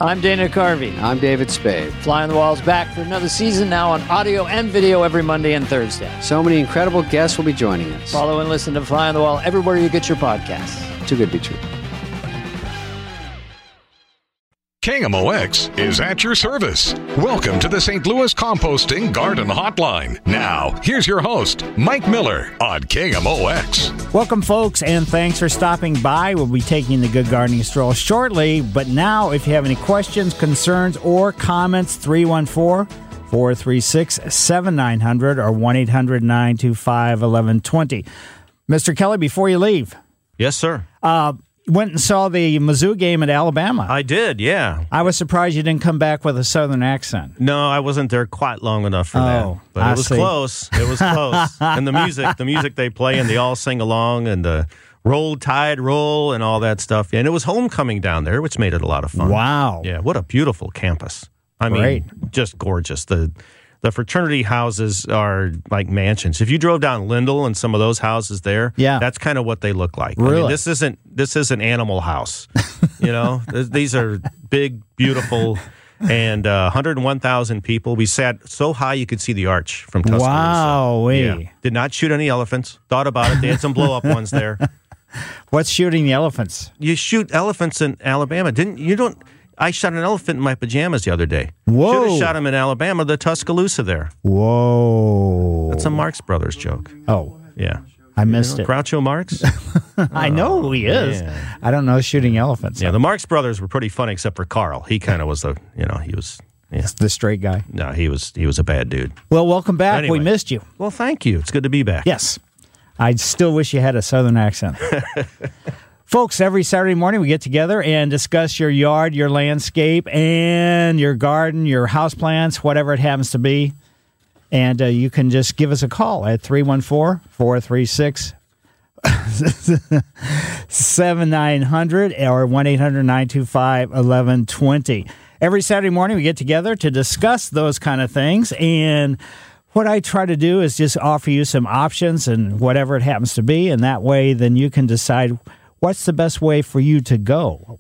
I'm Dana Carvey. I'm David Spade. Fly on the Wall's back for another season, now on audio and video every Monday and Thursday. So many incredible guests will be joining us. Follow and listen to Fly on the Wall everywhere you get your podcasts. Too good to be true. KMOX is at your service. Welcome to the St. Louis Composting Garden Hotline. Now, here's your host, Mike Miller on KMOX. Welcome, folks, and thanks for stopping by. We'll be taking the Good Gardening Stroll shortly, but now, if you have any questions, concerns, or comments, 314-436-7900 or 1-800-925-1120. Mr. Kelly, before you leave. Yes, sir. Went and saw the Mizzou game at Alabama. I did, yeah. I was surprised you didn't come back with a Southern accent. No, I wasn't there quite long enough for that. But it was close. It was close. And the music they play, and they all sing along, and the Roll Tide Roll and all that stuff. And it was homecoming down there, which made it a lot of fun. Wow. Yeah, what a beautiful campus. I mean, just gorgeous. The fraternity houses are like mansions. If you drove down Lindell and some of those houses there, that's kind of what they look like. Really? I mean, this isn't Animal House. These are big, beautiful, and 101,000 people. We sat so high you could see the arch from Tuscaloosa. Wow. Yeah. Did not shoot any elephants. Thought about it. They had some blow-up ones there. What's shooting the elephants? You shoot elephants in Alabama. I shot an elephant in my pajamas the other day. Whoa. Should have shot him in Alabama, the Tuscaloosa there. Whoa. That's a Marx Brothers joke. Oh. Yeah. I missed it. Groucho Marx? I know who he is. Yeah. I don't know shooting elephants. Yeah, the Marx Brothers were pretty funny except for Carl. He kind of was he was... Yeah. The straight guy. No, he was a bad dude. Well, welcome back. Anyway. We missed you. Well, thank you. It's good to be back. Yes. I still wish you had a Southern accent. Folks, every Saturday morning we get together and discuss your yard, your landscape, and your garden, your houseplants, whatever it happens to be. And you can just give us a call at 314-436-7900 or 1-800-925-1120. Every Saturday morning we get together to discuss those kind of things. And what I try to do is just offer you some options and whatever it happens to be. And that way then you can decide what's the best way for you to go?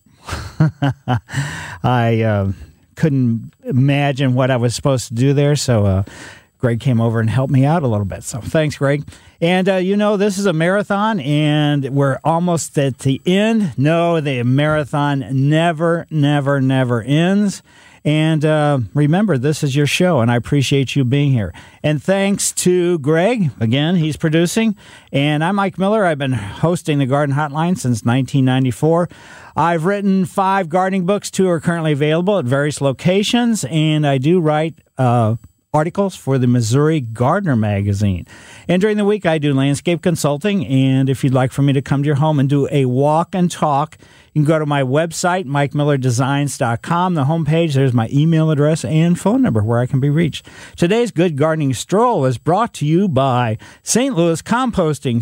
I couldn't imagine what I was supposed to do there, so Greg came over and helped me out a little bit. So thanks, Greg. And, this is a marathon, and we're almost at the end. No, the marathon never, never, never ends. And remember, this is your show, and I appreciate you being here. And thanks to Greg. Again, he's producing. And I'm Mike Miller. I've been hosting the Garden Hotline since 1994. I've written 5 gardening books. 2 are currently available at various locations. And I do write articles for the Missouri Gardener magazine. And during the week, I do landscape consulting. And if you'd like for me to come to your home and do a walk and talk, you can go to my website, MikeMillerDesigns.com. The homepage, there's my email address and phone number where I can be reached. Today's Good Gardening Stroll is brought to you by St. Louis Composting,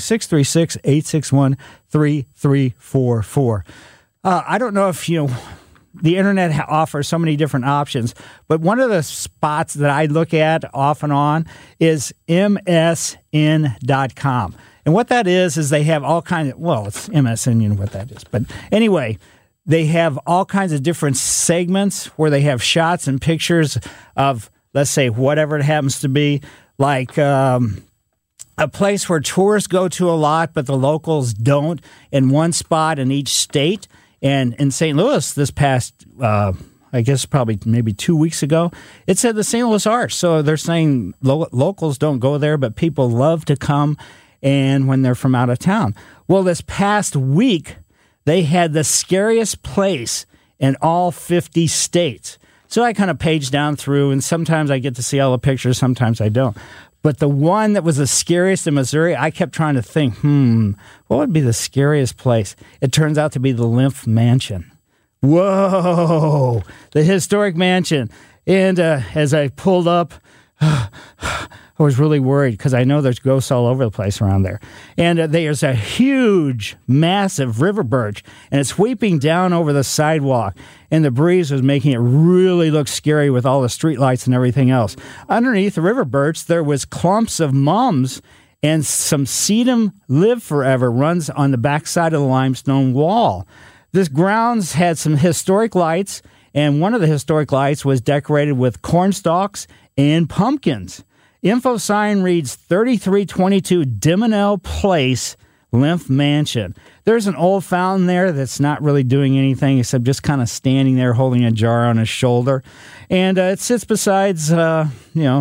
636-861-3344. I don't know if the internet offers so many different options, but one of the spots that I look at off and on is MSN.com. And what that is they have all kinds of, it's MSN, you know what that is. But anyway, they have all kinds of different segments where they have shots and pictures of, let's say, whatever it happens to be, like a place where tourists go to a lot, but the locals don't, in one spot in each state. And in St. Louis this past, I guess probably maybe 2 weeks ago, it said the St. Louis Arch. So they're saying locals don't go there, but people love to come and when they're from out of town. Well, this past week, they had the scariest place in all 50 states. So I kind of paged down through, and sometimes I get to see all the pictures, sometimes I don't. But the one that was the scariest in Missouri, I kept trying to think, what would be the scariest place? It turns out to be the Lymph Mansion. Whoa, the historic mansion. And as I pulled up, I was really worried because I know there's ghosts all over the place around there. And there's a huge, massive river birch, and it's sweeping down over the sidewalk. And the breeze was making it really look scary with all the streetlights and everything else. Underneath the river birch, there was clumps of mums, and some sedum live forever runs on the backside of the limestone wall. This grounds had some historic lights, and one of the historic lights was decorated with corn stalks and pumpkins. Info sign reads 3322 Dimonell Place, Lymph Mansion. There's an old fountain there that's not really doing anything except just kind of standing there holding a jar on his shoulder. And it sits besides, that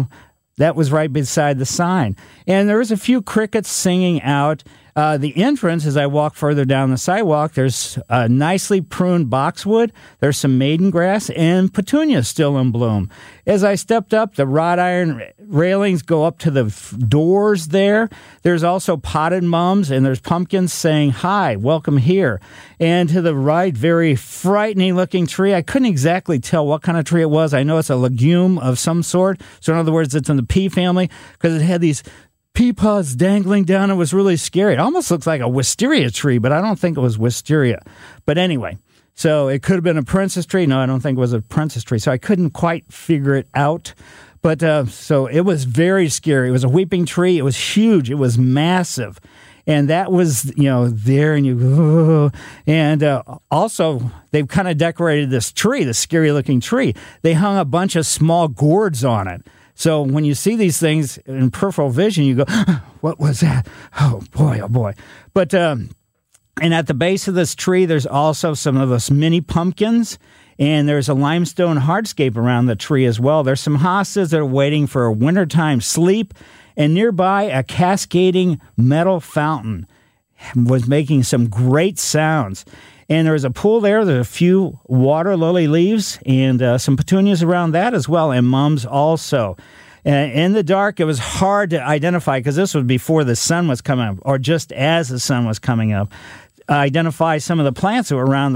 was right beside the sign. And there was a few crickets singing out. The entrance, as I walk further down the sidewalk, there's nicely pruned boxwood, there's some maiden grass, and petunias still in bloom. As I stepped up, the wrought iron railings go up to the doors there. There's also potted mums, and there's pumpkins saying, "Hi, welcome here." And to the right, very frightening-looking tree. I couldn't exactly tell what kind of tree it was. I know it's a legume of some sort. So in other words, it's in the pea family, because it had these pea pods dangling down. It was really scary. It almost looks like a wisteria tree, but I don't think it was wisteria. But anyway, so it could have been a princess tree. No, I don't think it was a princess tree. So I couldn't quite figure it out. But so it was very scary. It was a weeping tree. It was huge. It was massive. And that was, there, and you go. And also, they've kind of decorated this tree, this scary-looking tree. They hung a bunch of small gourds on it. So when you see these things in peripheral vision, you go, what was that? Oh, boy. But, and at the base of this tree, there's also some of those mini pumpkins, and there's a limestone hardscape around the tree as well. There's some hostas that are waiting for a wintertime sleep, and nearby a cascading metal fountain was making some great sounds. And there was a pool there. There's a few water lily leaves and some petunias around that as well, and mums also. In the dark, it was hard to identify, because this was before the sun was coming up, or just as the sun was coming up. Identify some of the plants that were around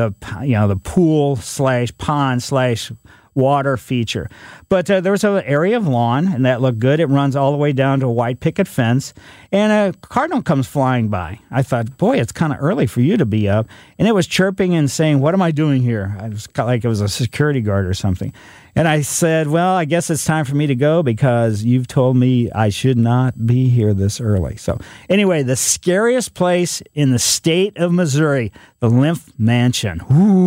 the pool / pond / water feature. But there was an area of lawn, and that looked good. It runs all the way down to a white picket fence, and a cardinal comes flying by. I thought, boy, it's kind of early for you to be up. And it was chirping and saying, "What am I doing here?" I was like it was a security guard or something. And I said, "Well, I guess it's time for me to go, because you've told me I should not be here this early." So anyway, the scariest place in the state of Missouri, the Lymph Mansion.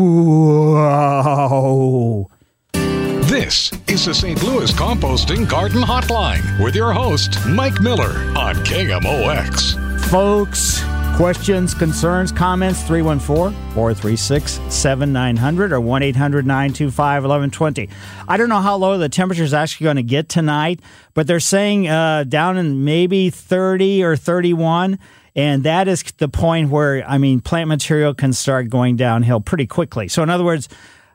Ooh. This is the St. Louis Composting Garden Hotline with your host, Mike Miller, on KMOX. Folks, questions, concerns, comments, 314-436-7900 or 1-800-925-1120. I don't know how low the temperature is actually going to get tonight, but they're saying down in maybe 30 or 31. And that is the point where, plant material can start going downhill pretty quickly. So in other words,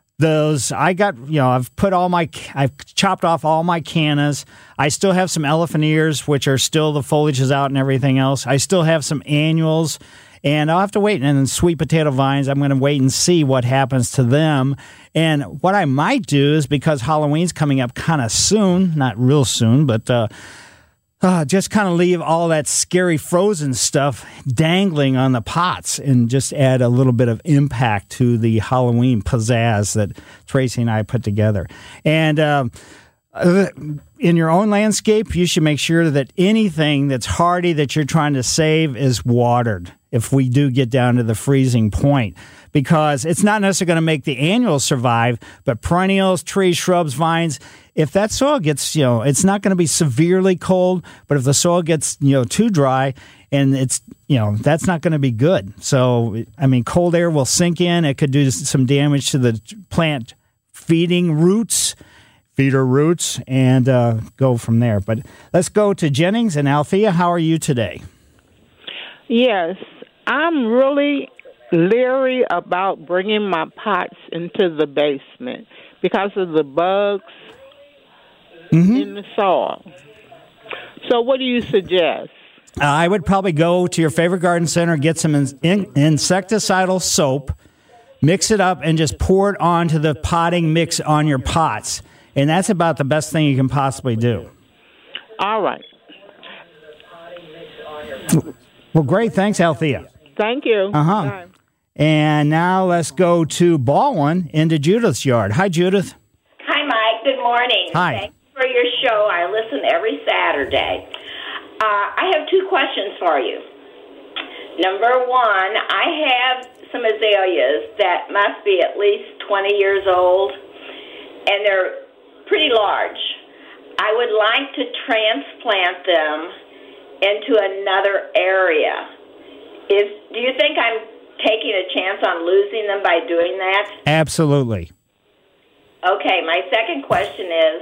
I've chopped off all my cannas. I still have some elephant ears, which are still, the foliage is out and everything else. I still have some annuals, and I'll have to wait. And then sweet potato vines, I'm going to wait and see what happens to them. And what I might do is, because Halloween's coming up kind of soon, not real soon, but just kind of leave all that scary frozen stuff dangling on the pots and just add a little bit of impact to the Halloween pizzazz that Tracy and I put together. And in your own landscape, you should make sure that anything that's hardy that you're trying to save is watered if we do get down to the freezing point. Because it's not necessarily going to make the annuals survive, but perennials, trees, shrubs, vines, if that soil gets, it's not going to be severely cold, but if the soil gets, too dry, and it's, that's not going to be good. So, cold air will sink in. It could do some damage to the plant feeder roots, and go from there. But let's go to Jennings and Althea. How are you today? Yes, I'm really leery about bringing my pots into the basement because of the bugs in the soil. So what do you suggest? I would probably go to your favorite garden center, get some insecticidal soap, mix it up, and just pour it onto the potting mix on your pots. And that's about the best thing you can possibly do. All right. Well, great. Thanks, Althea. Thank you. Bye. And now let's go to Baldwin into Judith's yard. Hi, Judith. Hi, Mike. Good morning. Hi. Thanks for your show. I listen every Saturday. I have two questions for you. Number one, I have some azaleas that must be at least 20 years old, and they're pretty large. I would like to transplant them into another area. Do you think I'm taking a chance on losing them by doing that? Absolutely. Okay, my second question is,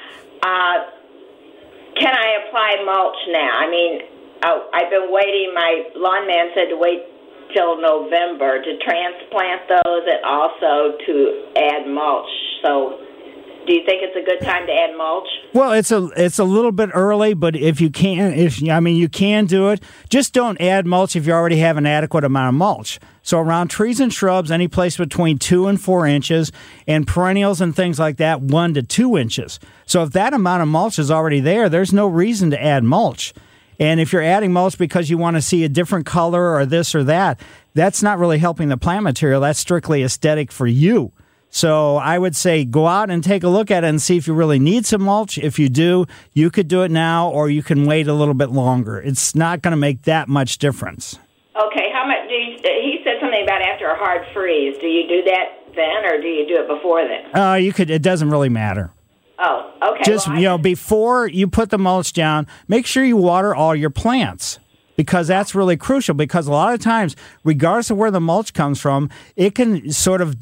can I apply mulch now? I mean, I've been waiting. My lawn man said to wait till November to transplant those and also to add mulch. So do you think it's a good time to add mulch? Well, it's a little bit early, but if you can, you can do it. Just don't add mulch if you already have an adequate amount of mulch. So around trees and shrubs, any place between 2 and 4 inches, and perennials and things like that, 1 to 2 inches. So if that amount of mulch is already there, there's no reason to add mulch. And if you're adding mulch because you want to see a different color or this or that, that's not really helping the plant material. That's strictly aesthetic for you. So I would say go out and take a look at it and see if you really need some mulch. If you do, you could do it now, or you can wait a little bit longer. It's not going to make that much difference. Okay, how much he said something about after a hard freeze. Do you do that then, or do you do it before then? You could. It doesn't really matter. Oh, okay. Just, before you put the mulch down, make sure you water all your plants, because that's really crucial, because a lot of times, regardless of where the mulch comes from, it can sort of,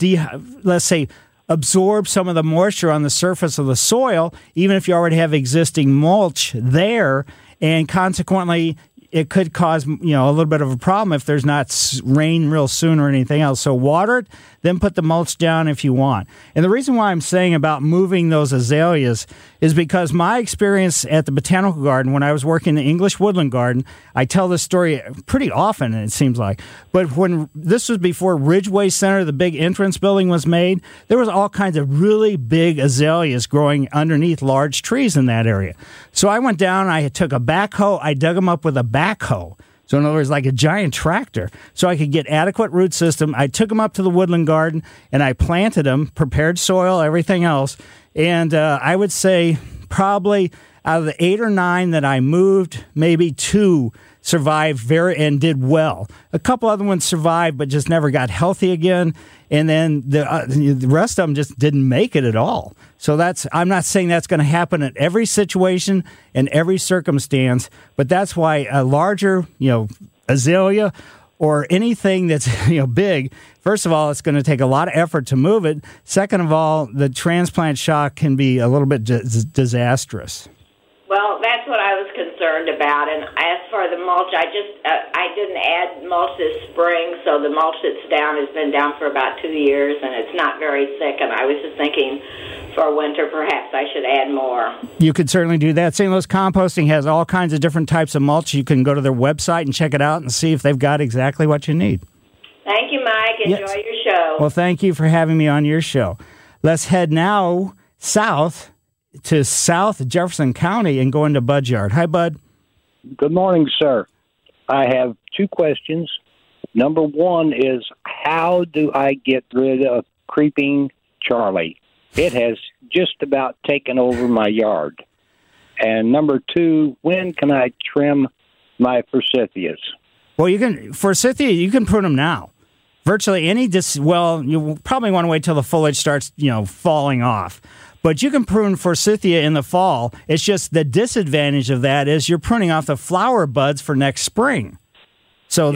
absorb some of the moisture on the surface of the soil, even if you already have existing mulch there, and consequently, it could cause, a little bit of a problem if there's not rain real soon or anything else. So water it, then put the mulch down if you want. And the reason why I'm saying about moving those azaleas is because my experience at the Botanical Garden, when I was working in the English Woodland Garden, I tell this story pretty often, it seems like. But when this was before Ridgeway Center, the big entrance building was made, there was all kinds of really big azaleas growing underneath large trees in that area. So I went down, I took a backhoe, I dug them up with a backhoe. So in other words, like a giant tractor, so I could get adequate root system. I took them up to the woodland garden, and I planted them, prepared soil, everything else. And I would say probably out of the 8 or 9 that I moved, maybe 2 survived and did well. A couple other ones survived, but just never got healthy again. And then the rest of them just didn't make it at all. So I'm not saying that's going to happen in every situation and every circumstance, but that's why a larger, azalea or anything that's, big, first of all, it's going to take a lot of effort to move it. Second of all, the transplant shock can be a little bit disastrous. Well, that's what I was concerned about. And as for the mulch, I didn't add mulch this spring, so the mulch that's down has been down for about 2 years, and it's not very thick. And I was just thinking for winter, perhaps I should add more. You could certainly do that. St. Louis Composting has all kinds of different types of mulch. You can go to their website and check it out and see if they've got exactly what you need. Thank you, Mike. Enjoy your show. Well, thank you for having me on your show. Let's head now south to South Jefferson County and go into Bud's yard. Hi, Bud. Good morning, sir. I have 2 questions. Number 1 is, how do I get rid of Creeping Charlie? It has just about taken over my yard. And number 2, when can I trim my forsythias? Well, forsythia, you can prune them now. Virtually any, you probably want to wait till the foliage starts, falling off. But you can prune forsythia in the fall. It's just the disadvantage of that is you're pruning off the flower buds for next spring. So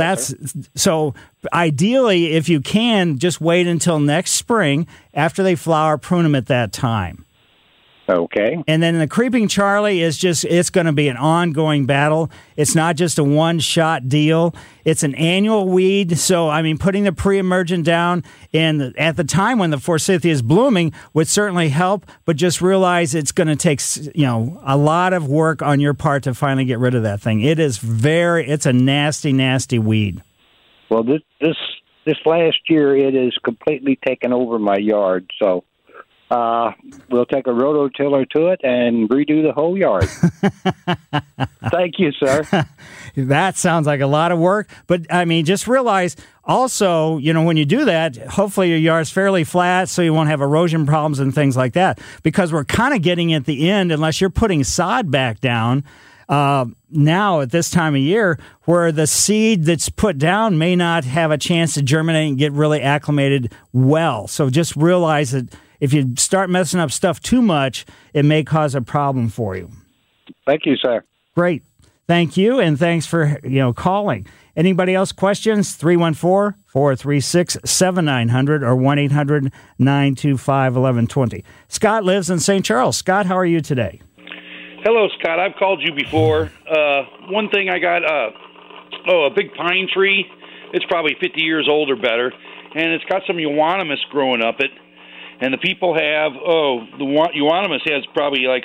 so ideally, if you can, just wait until next spring. After they flower, prune them at that time. Okay. And then the Creeping Charlie it's going to be an ongoing battle. It's not just a one-shot deal. It's an annual weed. So, putting the pre-emergent down at the time when the forsythia is blooming would certainly help, but just realize it's going to take, a lot of work on your part to finally get rid of that thing. It's a nasty, nasty weed. Well, this last year, it has completely taken over my yard, so we'll take a rototiller to it and redo the whole yard. Thank you, sir. That sounds like a lot of work. But, just realize also, when you do that, hopefully your yard's fairly flat so you won't have erosion problems and things like that. Because we're kind of getting at the end, unless you're putting sod back down, now at this time of year where the seed that's put down may not have a chance to germinate and get really acclimated well. So just realize that if you start messing up stuff too much, it may cause a problem for you. Thank you, sir. Great. Thank you, and thanks for calling. Anybody else questions? 314-436-7900 or 1-800-925-1120. Scott lives in St. Charles. Scott, how are you today? Hello, Scott. I've called you before. One thing I got, a big pine tree. It's probably 50 years old or better, and it's got some euonymus growing up it. And the people have, the euonymus has probably like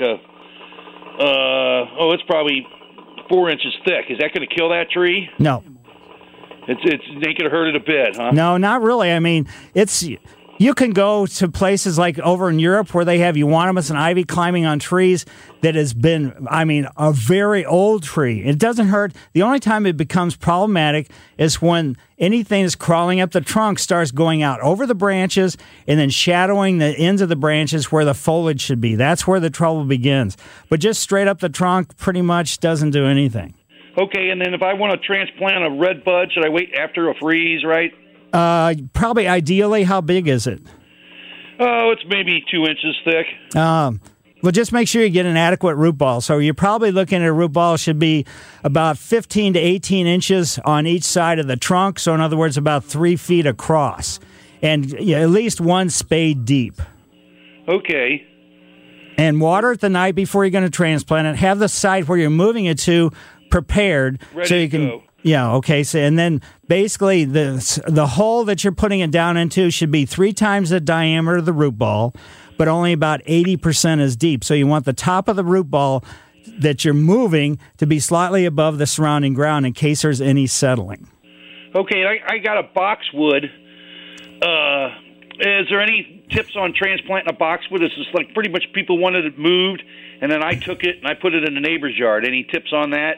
it's probably 4 inches thick. Is that going to kill that tree? No. It ain't going to hurt it a bit, huh? No, not really. I mean, you can go to places like over in Europe where they have euonymus and ivy climbing on trees that has been, a very old tree. It doesn't hurt. The only time it becomes problematic is when anything that's crawling up the trunk starts going out over the branches and then shadowing the ends of the branches where the foliage should be. That's where the trouble begins. But just straight up the trunk pretty much doesn't do anything. Okay, and then if I want to transplant a red bud, should I wait after a freeze, right? Probably ideally, how big is it? Oh, it's maybe 2 inches thick. Well, just make sure you get an adequate root ball. So you're probably looking at a root ball should be about 15 to 18 inches on each side of the trunk. So in other words, about 3 feet across. And at least 1 spade deep. Okay. And water it the night before you're going to transplant it. Have the site where you're moving it to prepared. Ready so you to can go. Yeah, okay. So and then basically the hole that you're putting it down into should be 3 times the diameter of the root ball, but only about 80% is deep. So you want the top of the root ball that you're moving to be slightly above the surrounding ground in case there's any settling. Okay, I got a boxwood. Is there any tips on transplanting a boxwood? It's just like pretty much people wanted it moved, and then I took it and I put it in the neighbor's yard. Any tips on that?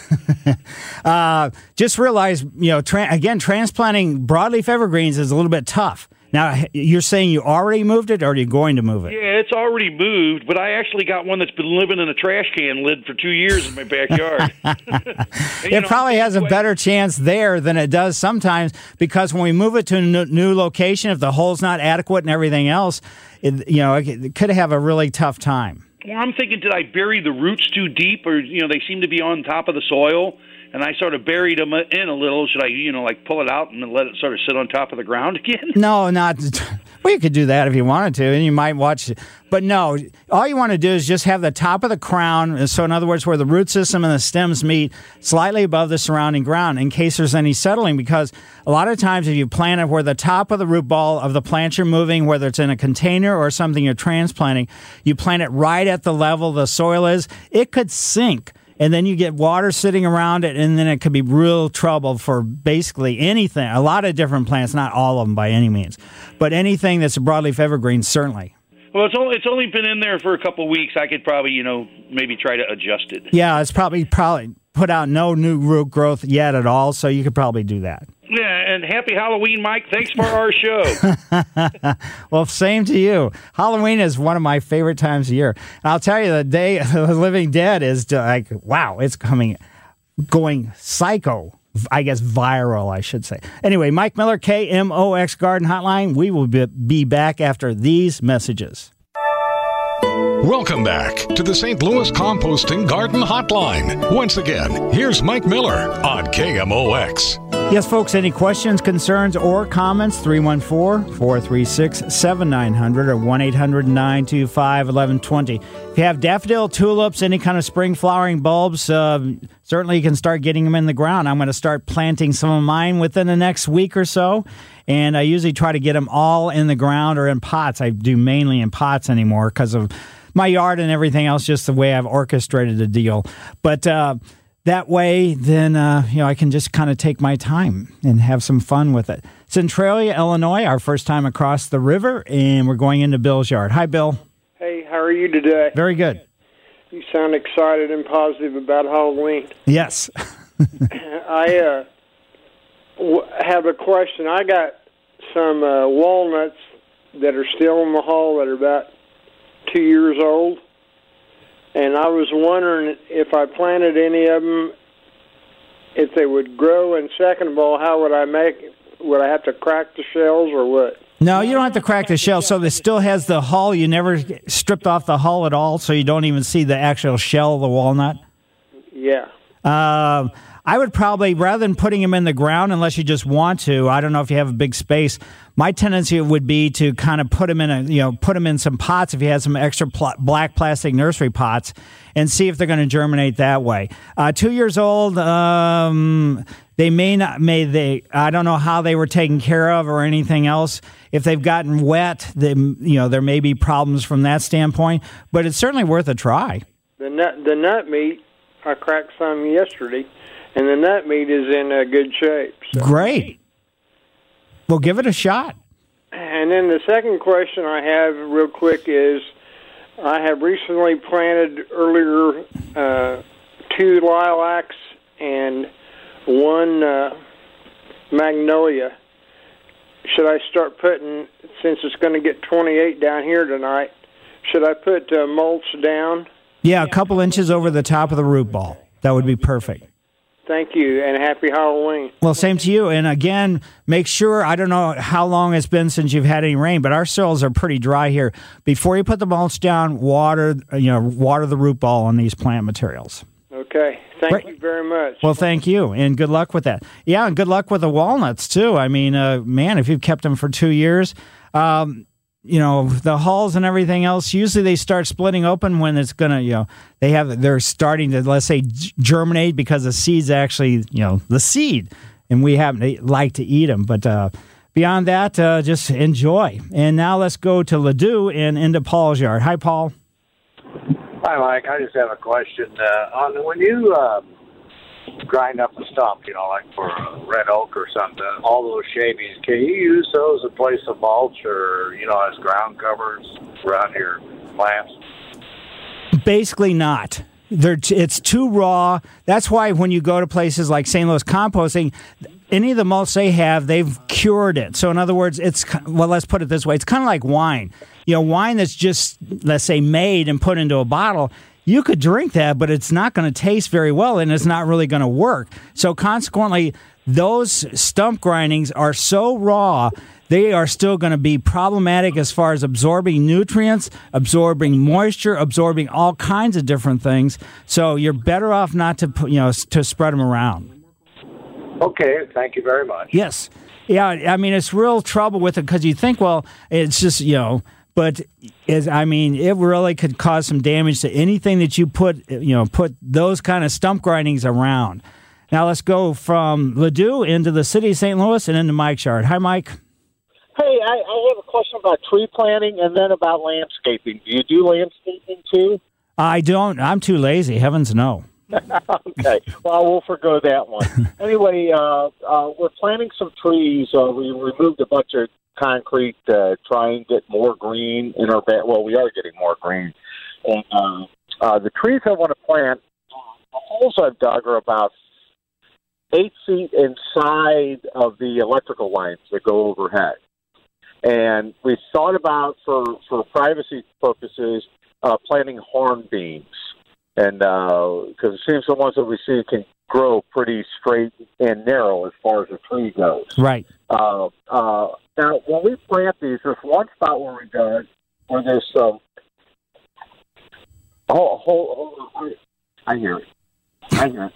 Just realize, transplanting broadleaf evergreens is a little bit tough. Now, you're saying you already moved it, or are you going to move it? Yeah, it's already moved, but I actually got one that's been living in a trash can lid for 2 years in my backyard. It probably has a better chance there than it does sometimes, because when we move it to a new location, if the hole's not adequate and everything else, it could have a really tough time. Well, I'm thinking, did I bury the roots too deep, or they seem to be on top of the soil, and I sort of buried them in a little. Should I, pull it out and then let it sort of sit on top of the ground again? No, not. Well, you could do that if you wanted to, and you might watch it. But no, all you want to do is just have the top of the crown, so in other words, where the root system and the stems meet, slightly above the surrounding ground in case there's any settling, because a lot of times if you plant it where the top of the root ball of the plant you're moving, whether it's in a container or something you're transplanting, you plant it right at the level the soil is, it could sink. And then you get water sitting around it, and then it could be real trouble for basically anything. A lot of different plants, not all of them by any means, but anything that's a broadleaf evergreen, certainly. Well, it's only been in there for a couple of weeks. I could probably, maybe try to adjust it. Yeah, it's probably put out no new root growth yet at all, so you could probably do that. Yeah, and happy Halloween, Mike. Thanks for our show. Well, same to you. Halloween is one of my favorite times of year. And I'll tell you, the Day of the Living Dead is like, wow, it's going psycho. I guess viral, I should say. Anyway, Mike Miller, KMOX Garden Hotline. We will be back after these messages. Welcome back to the St. Louis Composting Garden Hotline. Once again, here's Mike Miller on KMOX. Yes, folks, any questions, concerns, or comments, 314-436-7900 or 1-800-925-1120. If you have daffodil, tulips, any kind of spring flowering bulbs, certainly you can start getting them in the ground. I'm going to start planting some of mine within the next week or so, and I usually try to get them all in the ground or in pots. I do mainly in pots anymore because of my yard and everything else, just the way I've orchestrated the deal. But that way, then, I can just kind of take my time and have some fun with it. Centralia, Illinois, our first time across the river, and we're going into Bill's yard. Hi, Bill. Hey, how are you today? Very good. You sound excited and positive about Halloween. Yes. I have a question. I got some walnuts that are still in the hull that are about 2 years old. And I was wondering if I planted any of them, if they would grow, and second of all, how would I make it? Would I have to crack the shells or what? No, you don't have to crack the shell. So it still has the hull. You never stripped off the hull at all, so you don't even see the actual shell of the walnut? Yeah. I would probably, rather than putting them in the ground, unless you just want to, I don't know if you have a big space, my tendency would be to kind of put them in some pots if you had some extra black plastic nursery pots and see if they're going to germinate that way. 2 years old, they I don't know how they were taken care of or anything else. If they've gotten wet, there may be problems from that standpoint, but it's certainly worth a try. The nut meat, I cracked some yesterday, and the nut meat is in good shape. So. Great. Well, give it a shot. And then the second question I have real quick is, I have recently planted earlier 2 lilacs and 1 magnolia. Should I start putting, since it's going to get 28 down here tonight, should I put mulch down? Yeah, a couple inches over the top of the root ball. That would be perfect. Thank you, and happy Halloween. Well, same to you. And again, make sure, I don't know how long it's been since you've had any rain, but our soils are pretty dry here. Before you put the mulch down, water the root ball on these plant materials. Okay. Thank you very much. Well, thank you, and good luck with that. Yeah, and good luck with the walnuts, too. I mean, man, if you've kept them for 2 years, the hulls and everything else, usually they start splitting open when it's going to, they're starting to, let's say, germinate because the seed's actually, the seed, and we like to eat them. But beyond that, just enjoy. And now let's go to Ladue and into Paul's yard. Hi, Paul. Hi, Mike. I just have a question. When you grind up a stump, like for red oak or something, all those shavings, can you use those in place of mulch or, as ground covers around your plants? Basically not. It's too raw. That's why when you go to places like St. Louis Composting, any of the mulch they have, they've cured it. So in other words, let's put it this way. It's kind of like wine. Wine that's just, let's say, made and put into a bottle, you could drink that, but it's not going to taste very well, and it's not really going to work. So consequently, those stump grindings are so raw, they are still going to be problematic as far as absorbing nutrients, absorbing moisture, absorbing all kinds of different things. So you're better off not to, to spread them around. Okay, thank you very much. Yes. Yeah, I mean, it's real trouble with it because you think, well, it's just, but it really could cause some damage to anything that you put those kind of stump grindings around. Now let's go from Ladue into the city of St. Louis and into Mike's yard. Hi, Mike. Hey, I have a question about tree planting and then about landscaping. Do you do landscaping too? I don't. I'm too lazy. Heavens no. Okay. Well, we'll forgo that one. Anyway, we're planting some trees. We removed a bunch of concrete to try and get more green in our bed. Well, we are getting more green. And the trees I want to plant, the holes I've dug are about 8 feet inside of the electrical lines that go overhead. And we thought about, for privacy purposes, planting hornbeams. And because it seems the ones that we see can grow pretty straight and narrow as far as the tree goes. Right. Now, when we plant these, there's one spot where we dug where there's some. Hold on. I hear it.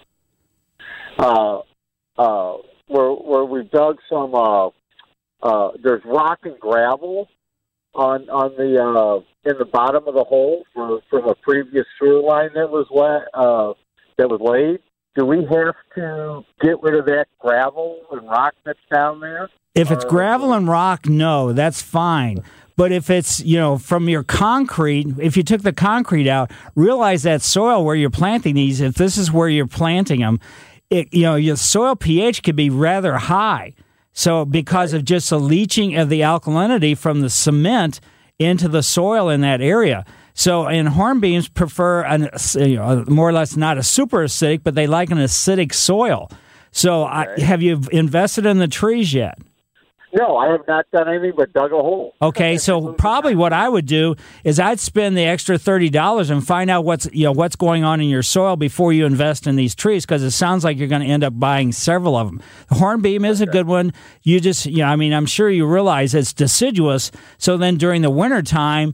Where we dug some. There's rock and gravel on the in the bottom of the hole from a previous sewer line that was laid. Do we have to get rid of that gravel and rock that's down there? If it's gravel and rock, no, that's fine. But if it's, from your concrete, if you took the concrete out, realize that soil where you're planting these, if this is where you're planting them, your soil pH could be rather high. So because of just the leaching of the alkalinity from the cement into the soil in that area. So, and hornbeams prefer more or less not a super acidic, but they like an acidic soil. So have you invested in the trees yet? No, I have not done anything but dug a hole. Okay, so probably what I would do is I'd spend the extra $30 and find out what's going on in your soil before you invest in these trees, because it sounds like you're going to end up buying several of them. The hornbeam is a good one. You just, I'm sure you realize it's deciduous. So then during the wintertime,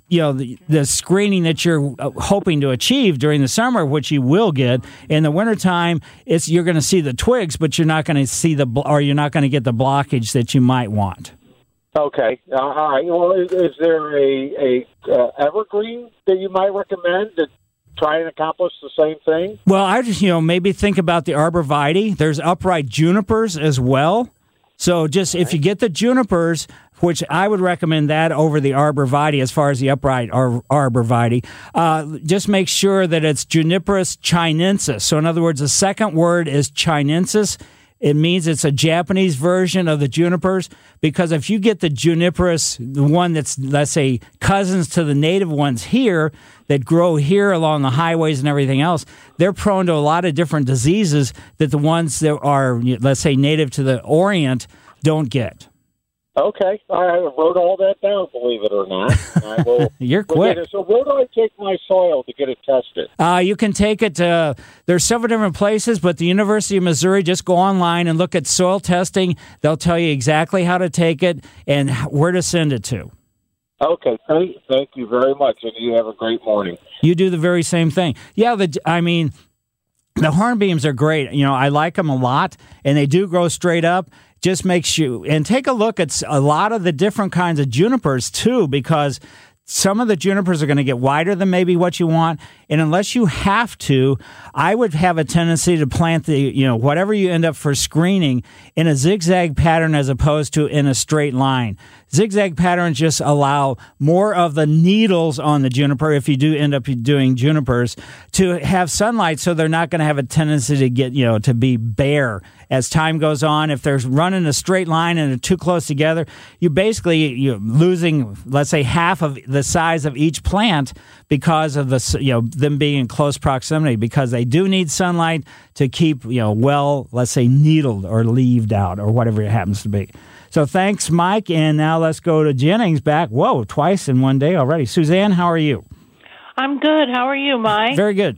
the screening that you're hoping to achieve during the summer, which you will get in the wintertime, you're going to see the twigs, but you're not going to see you're not going to get the blockage that you might want. Okay. All right. Well, is there a evergreen that you might recommend to try and accomplish the same thing? Well, I just, maybe think about the arborvitae. There's upright junipers as well. So just if you get the junipers, which I would recommend that over the arborvitae as far as the upright arborvitae, just make sure that it's Juniperus chinensis. So in other words, the second word is chinensis. It means it's a Japanese version of the junipers, because if you get the juniperus, the one that's, let's say, cousins to the native ones here that grow here along the highways and everything else, they're prone to a lot of different diseases that the ones that are, let's say, native to the Orient don't get. Okay, I wrote all that down, believe it or not. I will You're quick. So where do I take my soil to get it tested? You can take it to, there's several different places, but the University of Missouri, just go online and look at soil testing. They'll tell you exactly how to take it and where to send it to. Okay, thank you very much, and you have a great morning. You do the very same thing. Yeah, the hornbeams are great. I like them a lot, and they do grow straight up. Just makes you, and take a look at a lot of the different kinds of junipers too, because some of the junipers are going to get wider than maybe what you want. And unless you have to, I would have a tendency to plant whatever you end up for screening in a zigzag pattern as opposed to in a straight line. Zigzag patterns just allow more of the needles on the juniper, if you do end up doing junipers, to have sunlight, so they're not going to have a tendency to get, to be bare as time goes on. If they're running a straight line and they're too close together, you're losing, let's say, half of the size of each plant because of them being in close proximity, because they do need sunlight to keep, let's say, needled or leaved out or whatever it happens to be. So thanks, Mike. And now let's go to Jennings back. Whoa, twice in one day already. Suzanne, how are you? I'm good. How are you, Mike? Very good.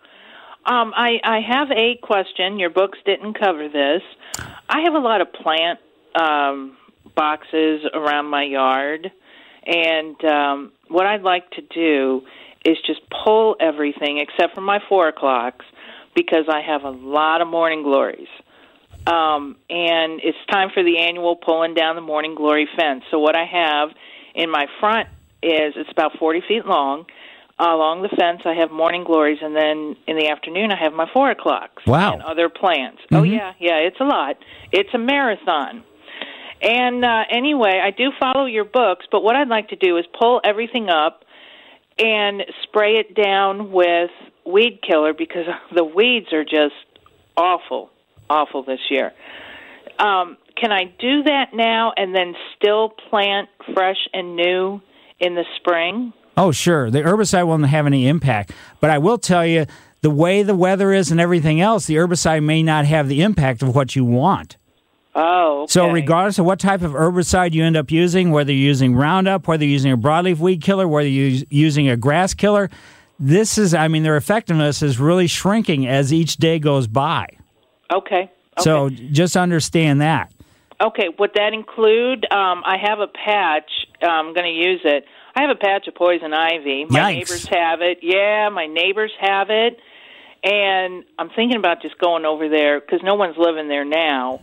I have a question. Your books didn't cover this. I have a lot of plant boxes around my yard, and what I'd like to do is just pull everything except for my 4 o'clocks, because I have a lot of morning glories. And it's time for the annual pulling down the morning glory fence. So what I have in my front is, it's about 40 feet long. Along the fence, I have morning glories, and then in the afternoon, I have my 4 o'clocks. Wow. And other plants. Mm-hmm. Oh, yeah, it's a lot. It's a marathon. And anyway, I do follow your books, but what I'd like to do is pull everything up and spray it down with weed killer, because the weeds are just awful this year. Can I do that now and then still plant fresh and new in the spring? Oh, sure. The herbicide won't have any impact. But I will tell you, the way the weather is and everything else, the herbicide may not have the impact of what you want. Oh, okay. So regardless of what type of herbicide you end up using, whether you're using Roundup, whether you're using a broadleaf weed killer, whether you're using a grass killer, their effectiveness is really shrinking as each day goes by. Okay. So just understand that. Okay. Would that include, I have a patch, I'm going to use it. I have a patch of poison ivy. My neighbors have it. Yeah, my neighbors have it. And I'm thinking about just going over there, because no one's living there now,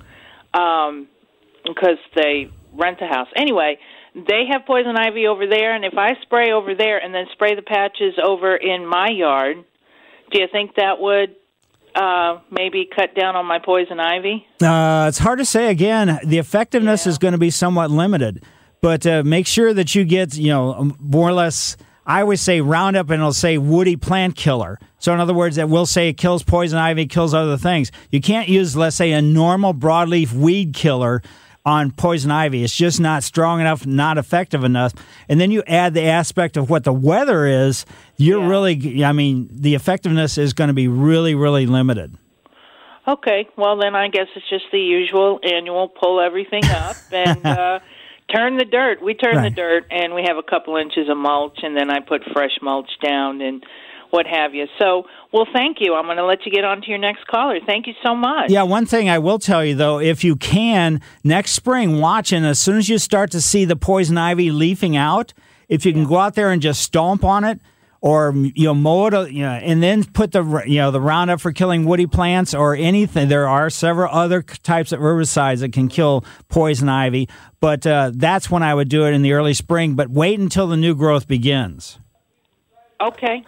because they rent the house. Anyway, they have poison ivy over there, and if I spray over there and then spray the patches over in my yard, do you think that would maybe cut down on my poison ivy? It's hard to say. Again, the effectiveness is going to be somewhat limited. But make sure that you get, more or less, I always say Roundup, and it'll say woody plant killer. So in other words, it will say it kills poison ivy, kills other things. You can't use, let's say, a normal broadleaf weed killer on poison ivy. It's just not strong enough, not effective enough. And then you add the aspect of what the weather is, the effectiveness is going to be really, really limited. Okay, well then I guess it's just the usual annual pull everything up and turn the dirt. We turn the dirt, and we have a couple inches of mulch, and then I put fresh mulch down and what have you. So, well, thank you. I'm going to let you get on to your next caller. Thank you so much. Yeah, one thing I will tell you, though, if you can, next spring, watch, and as soon as you start to see the poison ivy leafing out, if you can go out there and just stomp on it, or mow it, and then put the the Roundup for killing woody plants or anything. There are several other types of herbicides that can kill poison ivy, but that's when I would do it in the early spring. But wait until the new growth begins. Okay.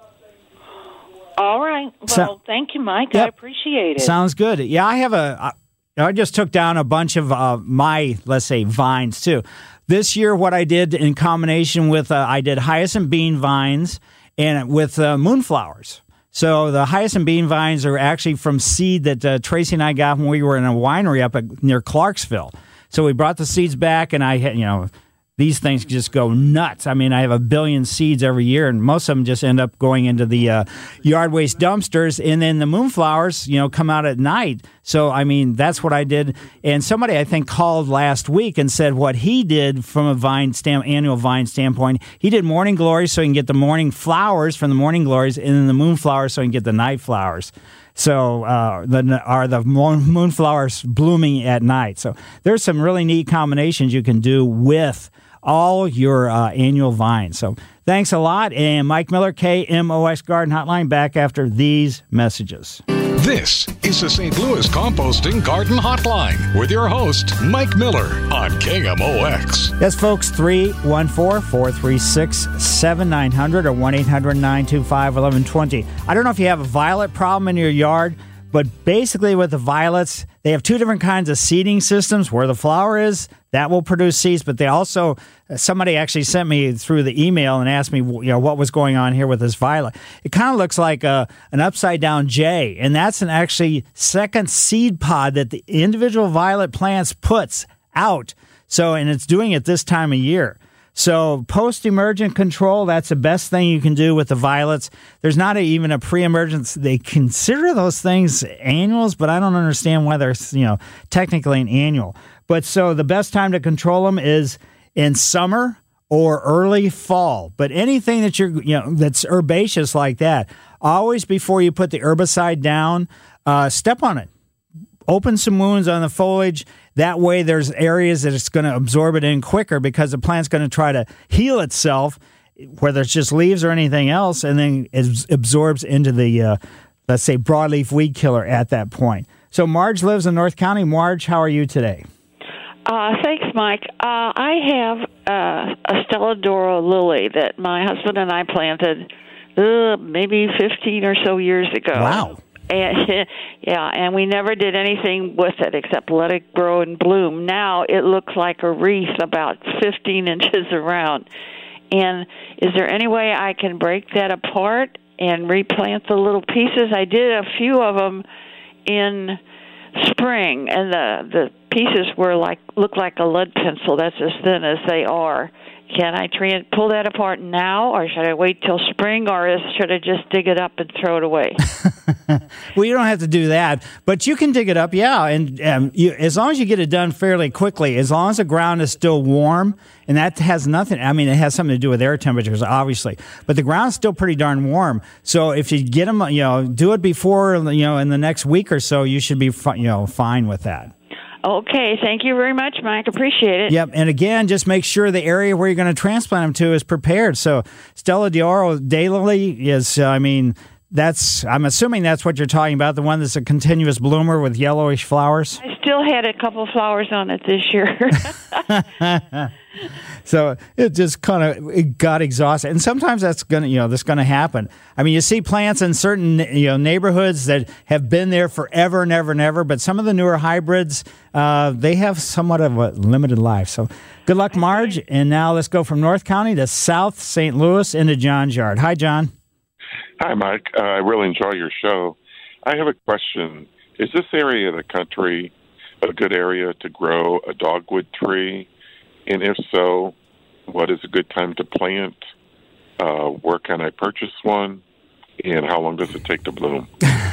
All right. Well, thank you, Mike. Yep. I appreciate it. Sounds good. Yeah, I just took down a bunch of my, let's say, vines too. This year, what I did in combination with, I did hyacinth bean vines and with moonflowers. So the hyacinth bean vines are actually from seed that Tracy and I got when we were in a winery up near Clarksville. So we brought the seeds back, and I had, these things just go nuts. I mean, I have 1 billion seeds every year, and most of them just end up going into the yard waste dumpsters. And then the moonflowers, come out at night. So, I mean, that's what I did. And somebody, I think, called last week and said what he did from a annual vine standpoint, he did morning glories so he can get the morning flowers from the morning glories, and then the moonflowers so he can get the night flowers. So the moonflowers blooming at night. So there's some really neat combinations you can do with all your annual vines. So thanks a lot. And Mike Miller, KMOX Garden Hotline, back after these messages. This is the St. Louis Composting Garden Hotline with your host, Mike Miller on KMOX. Yes, folks, 314-436-7900 or 1-800-925-1120. I don't know if you have a violet problem in your yard, but basically with the violets, they have two different kinds of seeding systems. Where the flower is, that will produce seeds, but they also, somebody actually sent me through the email and asked me, what was going on here with this violet. It kind of looks like an upside-down J, and that's an actually second seed pod that the individual violet plants puts out. So, and it's doing it this time of year. So post-emergent control, that's the best thing you can do with the violets. There's not even a pre-emergence. They consider those things annuals, but I don't understand why they're, technically an annual. But so the best time to control them is in summer or early fall. But anything that that's herbaceous like that, always before you put the herbicide down, step on it. Open some wounds on the foliage. That way there's areas that it's going to absorb it in quicker because the plant's going to try to heal itself, whether it's just leaves or anything else, and then it absorbs into the, let's say, broadleaf weed killer at that point. So Marge lives in North County. Marge, how are you today? Thanks, Mike. I have a Stella D'Oro lily that my husband and I planted maybe 15 or so years ago. Wow. And we never did anything with it except let it grow and bloom. Now it looks like a wreath about 15 inches around. And is there any way I can break that apart and replant the little pieces? I did a few of them in spring, and the pieces were look like a lead pencil. That's as thin as they are. Can I pull that apart now, or should I wait till spring, or should I just dig it up and throw it away? Well, you don't have to do that, but you can dig it up, yeah. And as long as you get it done fairly quickly, as long as the ground is still warm, and that has nothing, I mean, it has something to do with air temperatures, obviously, but the ground's still pretty darn warm. So if you get them, do it before, in the next week or so, you should be, fine with that. Okay, thank you very much, Mike. Appreciate it. Yep, and again, just make sure the area where you're going to transplant them to is prepared. So Stella D'Oro daylily is, I'm assuming that's what you're talking about, the one that's a continuous bloomer with yellowish flowers? I still had a couple flowers on it this year. So it just it got exhausted. And sometimes that's going to happen. I mean, you see plants in certain, neighborhoods that have been there forever and ever and ever, but some of the newer hybrids, they have somewhat of a limited life. So good luck, Marge. And now let's go from North County to South St. Louis into John's yard. Hi, John. Hi, Mike. I really enjoy your show. I have a question. Is this area of the country a good area to grow a dogwood tree? And if so, what is a good time to plant? Where can I purchase one? And how long does it take to bloom?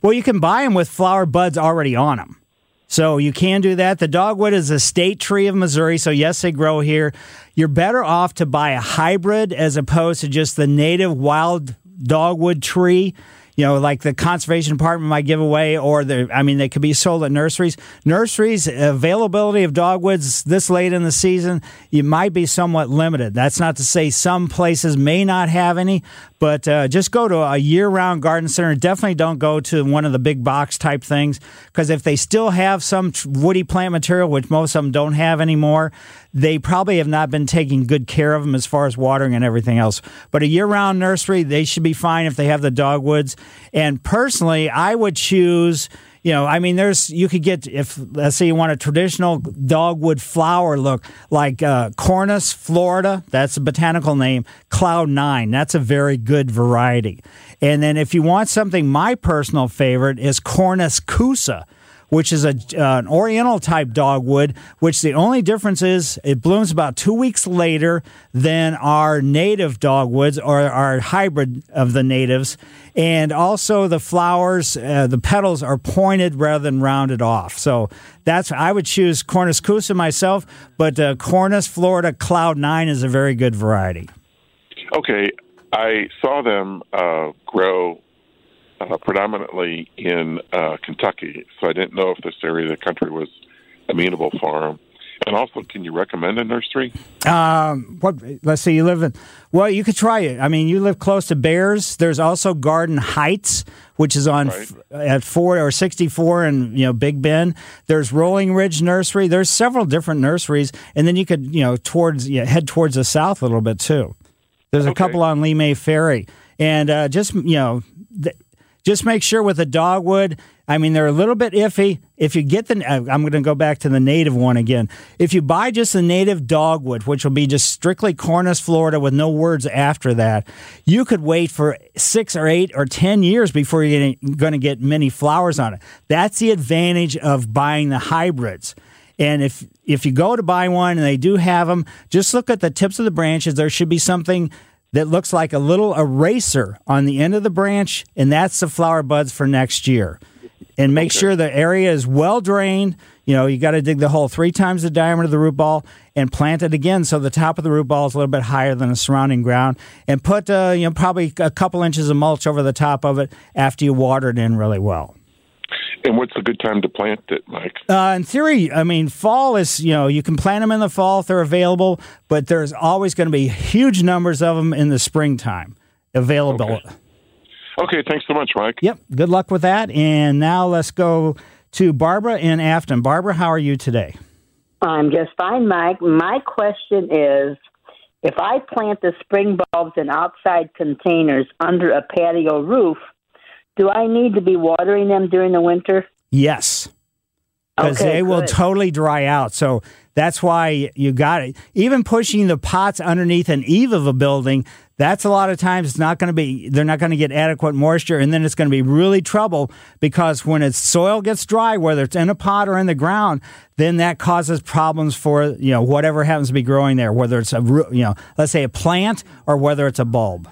Well, you can buy them with flower buds already on them. So you can do that. The dogwood is a state tree of Missouri, so yes, they grow here. You're better off to buy a hybrid as opposed to just the native wild dogwood tree. Like the conservation department might give away, or they could be sold at nurseries. Nurseries, availability of dogwoods this late in the season, you might be somewhat limited. That's not to say some places may not have any, but just go to a year-round garden center. Definitely don't go to one of the big box type things, because if they still have some woody plant material, which most of them don't have anymore, they probably have not been taking good care of them as far as watering and everything else. But a year-round nursery, they should be fine if they have the dogwoods. And personally, I would choose, you could get, if let's say you want a traditional dogwood flower look, like Cornus Florida, that's a botanical name, Cloud 9, that's a very good variety. And then if you want something, my personal favorite is Cornus Kousa, which is an oriental type dogwood, which the only difference is it blooms about 2 weeks later than our native dogwoods or our hybrid of the natives. And also the flowers, the petals are pointed rather than rounded off. So I would choose Cornus Kousa myself, but Cornus Florida Cloud 9 is a very good variety. Okay, I saw them grow predominantly in Kentucky, so I didn't know if this area of the country was amenable for them. And also, can you recommend a nursery? Let's see, you could try it. You live close to Bears. There's also Garden Heights, which is on at 4 or 64 in Big Bend. There's Rolling Ridge Nursery. There's several different nurseries, and then you could head towards the south a little bit too. There's a couple on Lee May Ferry, and just make sure with the dogwood, they're a little bit iffy. If you get I'm going to go back to the native one again. If you buy just the native dogwood, which will be just strictly Cornus Florida with no words after that, you could wait for 6 or 8 or 10 years before you're going to get many flowers on it. That's the advantage of buying the hybrids. And if you go to buy one and they do have them, just look at the tips of the branches. There should be something that looks like a little eraser on the end of the branch, and that's the flower buds for next year. And make sure the area is well drained. You got to dig the hole 3 times the diameter of the root ball and plant it again so the top of the root ball is a little bit higher than the surrounding ground. And put probably a couple inches of mulch over the top of it after you water it in really well. And what's a good time to plant it, Mike? In theory, fall is, you can plant them in the fall if they're available, but there's always going to be huge numbers of them in the springtime available. Okay, thanks so much, Mike. Yep, good luck with that. And now let's go to Barbara in Afton. Barbara, how are you today? I'm just fine, Mike. My question is, if I plant the spring bulbs in outside containers under a patio roof, do I need to be watering them during the winter? Yes, because they will totally dry out. So that's why you got it. Even pushing the pots underneath an eave of a building, that's a lot of times they're not going to get adequate moisture, and then it's going to be really trouble because when its soil gets dry, whether it's in a pot or in the ground, then that causes problems for whatever happens to be growing there, whether it's let's say a plant or whether it's a bulb.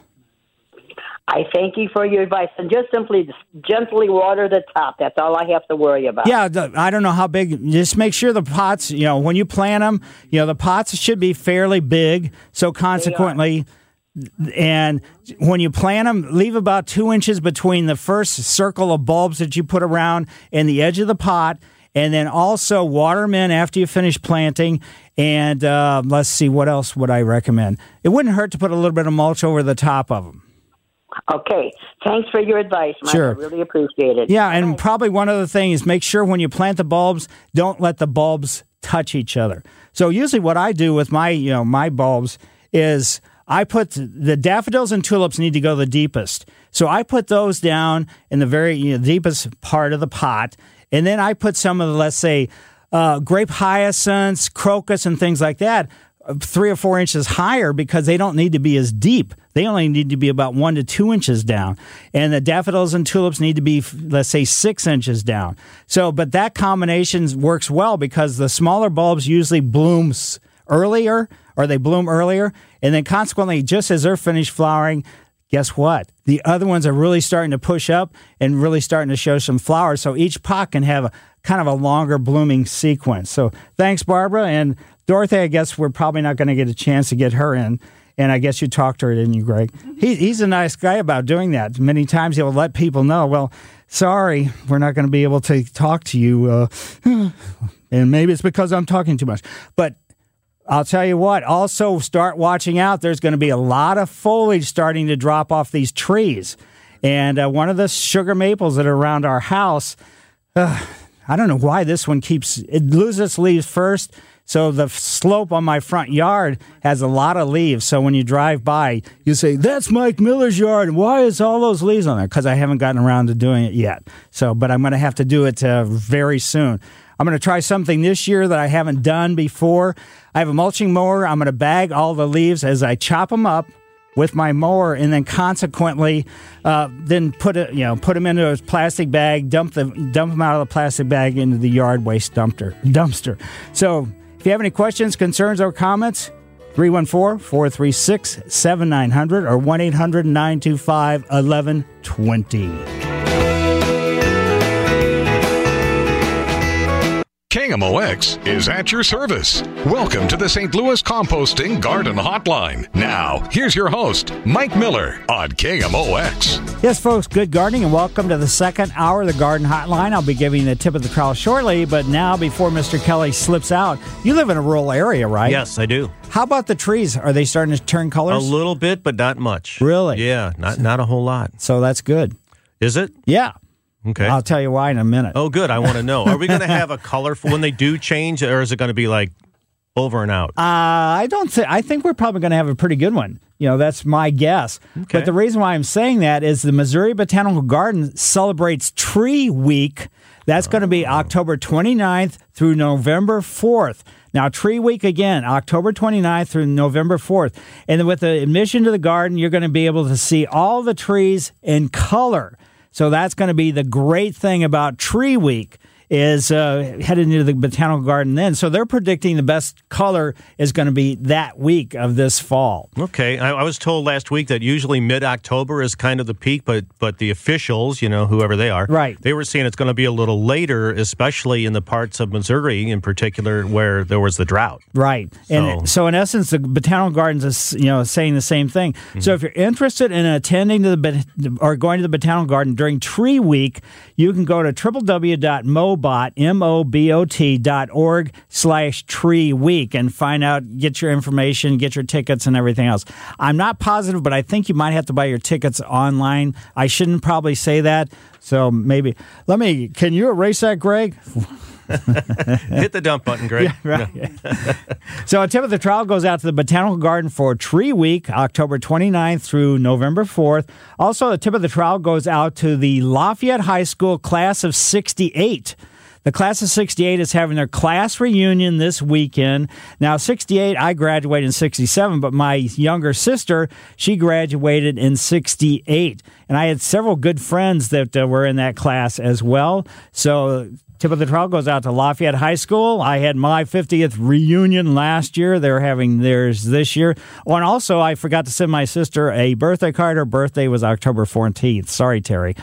I thank you for your advice, and just gently water the top. That's all I have to worry about. Yeah, I don't know how big. Just make sure the pots, when you plant them, the pots should be fairly big. So consequently, and when you plant them, leave about 2 inches between the first circle of bulbs that you put around and the edge of the pot. And then also water them in after you finish planting. And let's see, what else would I recommend? It wouldn't hurt to put a little bit of mulch over the top of them. Okay. Thanks for your advice, Mike. Sure. I really appreciate it. Yeah, and probably one other thing is make sure when you plant the bulbs, don't let the bulbs touch each other. So usually what I do with my bulbs is I put the daffodils and tulips need to go the deepest. So I put those down in the very deepest part of the pot, and then I put some of the, let's say, grape hyacinths, crocus, and things like that 3 or 4 inches higher because they don't need to be as deep. They only need to be about 1 to 2 inches down. And the daffodils and tulips need to be, let's say, 6 inches down. So, but that combination works well because the smaller bulbs usually bloom earlier, and then consequently, just as they're finished flowering, guess what? The other ones are really starting to push up and really starting to show some flowers. So each pot can have kind of a longer blooming sequence. So thanks, Barbara. And Dorothy, I guess we're probably not going to get a chance to get her in. And I guess you talked to her, didn't you, Greg? He's a nice guy about doing that. Many times he'll let people know, well, sorry, we're not going to be able to talk to you. And maybe it's because I'm talking too much. But I'll tell you what, also start watching out. There's going to be a lot of foliage starting to drop off these trees. And one of the sugar maples that are around our house, I don't know why this one it loses its leaves first. So the slope on my front yard has a lot of leaves. So when you drive by, you say, that's Mike Miller's yard. Why is all those leaves on there? Because I haven't gotten around to doing it yet. But I'm going to have to do it very soon. I'm going to try something this year that I haven't done before. I have a mulching mower. I'm going to bag all the leaves as I chop them up with my mower, and then consequently, then put them into a plastic bag, dump them out of the plastic bag into the yard waste dumpster. So if you have any questions, concerns, or comments, 314-436-7900 or 1-800-925-1120. KMOX is at your service. Welcome to the St. Louis Composting Garden Hotline. Now, here's your host, Mike Miller on KMOX. Yes, folks, good gardening, and welcome to the second hour of the Garden Hotline. I'll be giving you the tip of the trowel shortly, but now, before Mr. Kelly slips out, you live in a rural area, right? Yes, I do. How about the trees? Are they starting to turn colors? A little bit, but not much. Really? Yeah, not a whole lot. So that's good. Is it? Yeah. Okay. I'll tell you why in a minute. Oh, good. I want to know. Are we going to have a colorful when they do change, or is it going to be like over and out? I think we're probably going to have a pretty good one. That's my guess. Okay. But the reason why I'm saying that is the Missouri Botanical Garden celebrates Tree Week. That's going to be October 29th through November 4th. Now, Tree Week again, October 29th through November 4th. And then with the admission to the garden, you're going to be able to see all the trees in color. So that's going to be the great thing about Tree Week is headed into the Botanical Garden then. So they're predicting the best color is going to be that week of this fall. Okay. I was told last week that usually mid-October is kind of the peak, but the officials, whoever they are, right, they were saying it's going to be a little later, especially in the parts of Missouri in particular where there was the drought. Right. And so in essence, the Botanical Gardens is saying the same thing. Mm-hmm. So if you're interested in attending or going to the Botanical Garden during Tree Week, you can go to mobot.org/Tree Week and find out, get your information, get your tickets and everything else. I'm not positive, but I think you might have to buy your tickets online. I shouldn't probably say that. So maybe, can you erase that, Greg? Hit the dump button, Greg. Yeah, right. So a tip of the trowel goes out to the Botanical Garden for Tree Week, October 29th through November 4th. Also, the tip of the trowel goes out to the Lafayette High School class of 68. The class of 68 is having their class reunion this weekend. Now, 68, I graduated in 67, but my younger sister, she graduated in 68. And I had several good friends that were in that class as well. So tip of the trowel goes out to Lafayette High School. I had my 50th reunion last year. They're having theirs this year. Oh, and also, I forgot to send my sister a birthday card. Her birthday was October 14th. Sorry, Terry.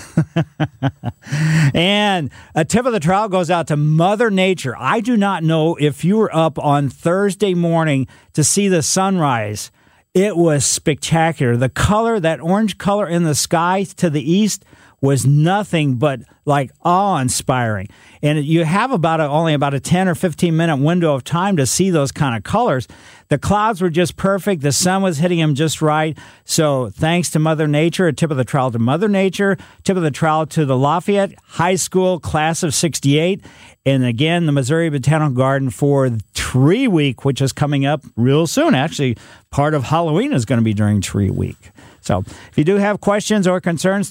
And a tip of the trowel goes out to Mother Nature. I do not know if you were up on Thursday morning to see the sunrise. It was spectacular. The color, that orange color in the sky to the east, was nothing but like awe-inspiring. And you have only about a 10 or 15-minute window of time to see those kind of colors. The clouds were just perfect. The sun was hitting them just right. So thanks to Mother Nature, a tip of the trowel to Mother Nature, tip of the trowel to the Lafayette High School class of 68. And again, the Missouri Botanical Garden for Tree Week, which is coming up real soon. Actually, part of Halloween is going to be during Tree Week. So if you do have questions or concerns,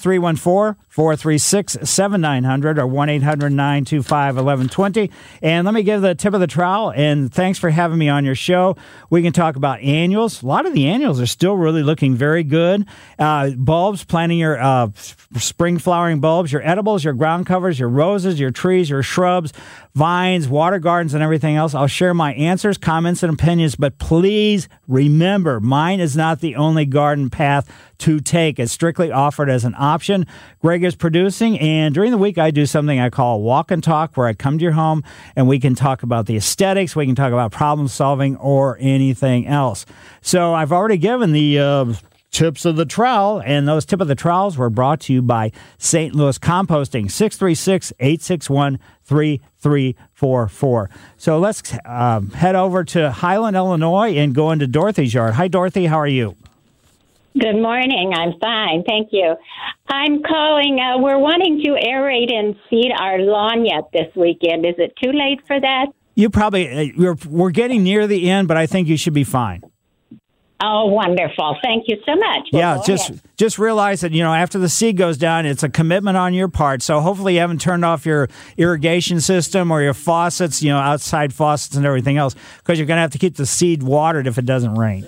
314-436-7900 or 1-800-925-1120. And let me give the tip of the trowel, and thanks for having me on your show. We can talk about annuals. A lot of the annuals are still really looking very good. Bulbs, planting your spring flowering bulbs, your edibles, your ground covers, your roses, your trees, your shrubs, vines, water gardens, and everything else. I'll share my answers, comments, and opinions, but please remember, mine is not the only garden path to take. It's strictly offered as an option. Greg is producing, and during the week I do something I call Walk and Talk, where I come to your home and we can talk about the aesthetics, we can talk about problem solving, or anything else. So I've already given the tips of the trowel, and those tip of the trowels were brought to you by St. Louis Composting, 636-861-3344. So let's head over to Highland, Illinois, and go into Dorothy's yard. Hi, Dorothy. How are you? Good morning. I'm fine. Thank you. I'm calling. We're wanting to aerate and seed our lawn yet this weekend. Is it too late for that? You probably, we're getting near the end, but I think you should be fine. Oh, wonderful. Thank you so much. Yeah, just realize that, after the seed goes down, it's a commitment on your part. So hopefully you haven't turned off your irrigation system or your faucets, outside faucets and everything else, because you're going to have to keep the seed watered if it doesn't rain.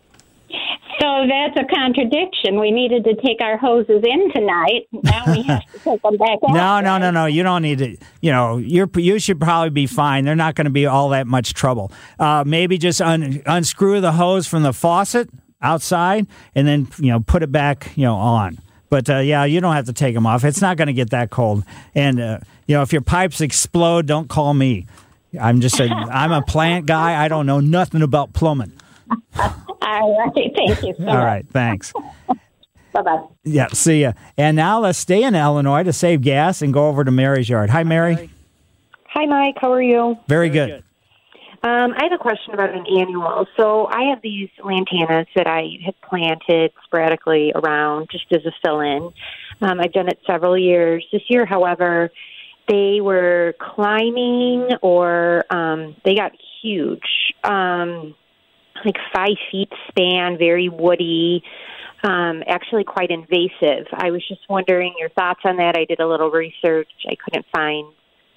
So that's a contradiction. We needed to take our hoses in tonight. Now we have to take them back out. No. You don't need to. You should probably be fine. They're not going to be all that much trouble. Maybe just unscrew the hose from the faucet outside and then, put it back, on. But, you don't have to take them off. It's not going to get that cold. And, if your pipes explode, don't call me. I'm a plant guy. I don't know nothing about plumbing. All right. Thank you so much. All right. Thanks. Bye-bye. Yeah. See ya. And now let's stay in Illinois to save gas and go over to Mary's yard. Hi, Mary. Hi, Mike. How are you? Very good. I have a question about an annual. So I have these lantanas that I have planted sporadically around just as a fill-in. I've done it several years. This year, however, they were climbing or they got huge. Like 5 feet span, very woody, actually quite invasive. I was just wondering your thoughts on that. I did a little research. I couldn't find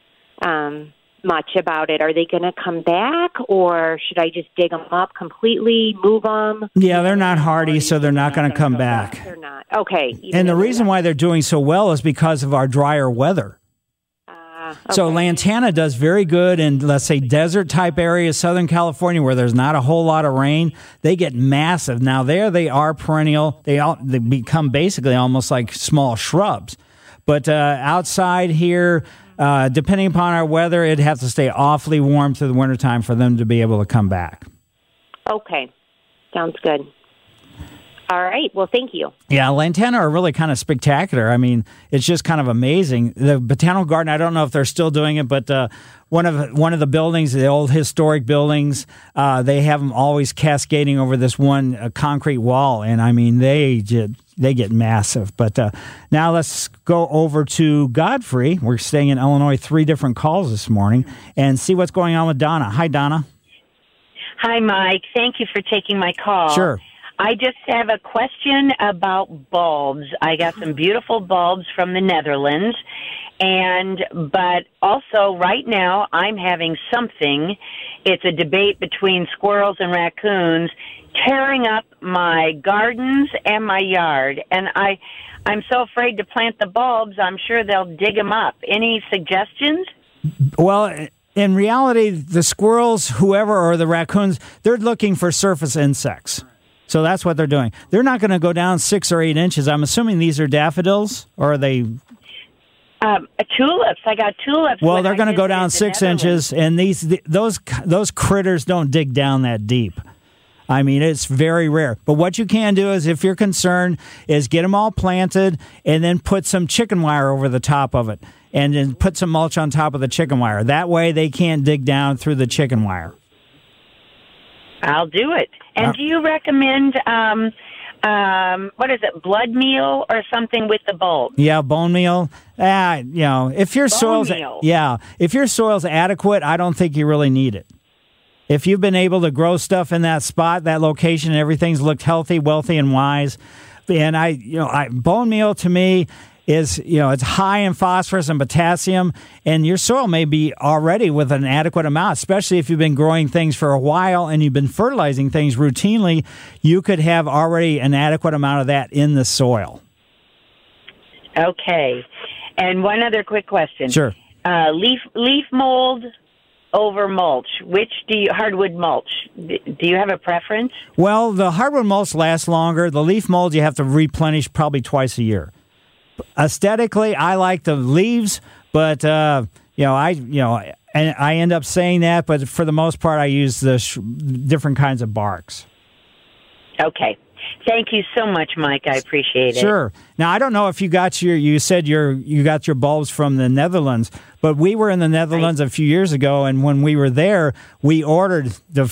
much about it. Are they going to come back, or should I just dig them up completely, move them? Yeah, they're not hardy, so they're not going to come back. They're not. Okay. And the reason why they're doing so well is because of our drier weather. Okay. So Lantana does very good in, let's say, desert-type areas, Southern California, where there's not a whole lot of rain. They get massive. Now, there they are perennial. They become basically almost like small shrubs. But outside here, depending upon our weather, it'd have to stay awfully warm through the wintertime for them to be able to come back. Okay. Sounds good. All right. Well, thank you. Yeah, Lantana are really kind of spectacular. I mean, it's just kind of amazing. The Botanical Garden, I don't know if they're still doing it, but one of the buildings, the old historic buildings, they have them always cascading over this one concrete wall, and I mean, they get massive. But now let's go over to Godfrey. We're staying in Illinois, 3 different calls this morning, and see what's going on with Donna. Hi, Donna. Hi, Mike. Thank you for taking my call. Sure. I just have a question about bulbs. I got some beautiful bulbs from the Netherlands, but also right now I'm having something. It's a debate between squirrels and raccoons tearing up my gardens and my yard, and I'm so afraid to plant the bulbs. I'm sure they'll dig them up. Any suggestions? Well, in reality, the squirrels, whoever, or the raccoons, they're looking for surface insects. So that's what they're doing. They're not going to go down 6 or 8 inches. I'm assuming these are daffodils, or are they? Tulips. I got tulips. Well, they're going to go down 6 inches, and those critters don't dig down that deep. I mean, it's very rare. But what you can do is, if you're concerned, is get them all planted and then put some chicken wire over the top of it, and then put some mulch on top of the chicken wire. That way, they can't dig down through the chicken wire. I'll do it. And do you recommend, what is it, blood meal or something with the bulb? Yeah, bone meal. If your soil's adequate, I don't think you really need it. If you've been able to grow stuff in that spot, that location, and everything's looked healthy, wealthy, and wise, and bone meal to me is, it's high in phosphorus and potassium, and your soil may be already with an adequate amount, especially if you've been growing things for a while and you've been fertilizing things routinely. You could have already an adequate amount of that in the soil. Okay. And one other quick question. Sure. Leaf mold over mulch? Which hardwood mulch? Do you have a preference? Well, the hardwood mulch lasts longer. The leaf mold you have to replenish probably twice a year. Aesthetically, I like the leaves, but and I end up saying that, but for the most part, I use the different kinds of barks. Okay. Thank you so much, Mike. I appreciate it. Sure. Now, I don't know if you got you said you got your bulbs from the Netherlands, but we were in the Netherlands a few years ago, and when we were there, we ordered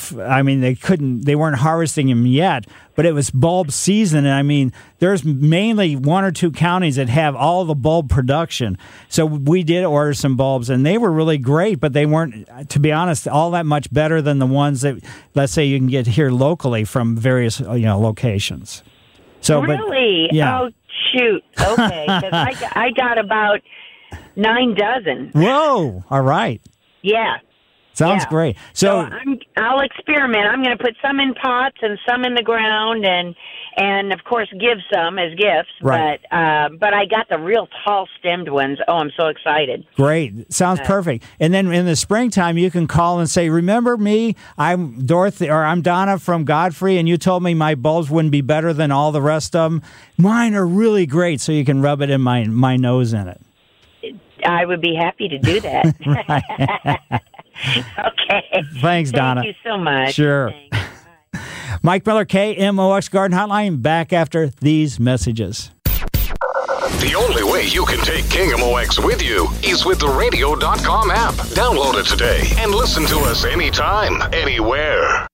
they weren't harvesting them yet, but it was bulb season, and I mean, there's mainly 1 or 2 counties that have all the bulb production. So we did order some bulbs, and they were really great, but they weren't, to be honest, all that much better than the ones that, let's say, you can get here locally from various locations. So, really? But, yeah. Oh, shoot. Okay, because I got about 9 dozen. Whoa! All right. Yeah. Sounds great. So I'll experiment. I'm going to put some in pots and some in the ground, and of course give some as gifts. Right. But I got the real tall stemmed ones. Oh, I'm so excited. Great. Sounds perfect. And then in the springtime, you can call and say, "Remember me? I'm Dorothy, or I'm Donna from Godfrey, and you told me my bulbs wouldn't be better than all the rest of them. Mine are really great." So you can rub it in my nose in it. I would be happy to do that. Okay. Thanks, Donna. Thank you so much. Sure. Mike Miller, KMOX Garden Hotline, back after these messages. The only way you can take KMOX with you is with the radio.com app. Download it today and listen to us anytime, anywhere.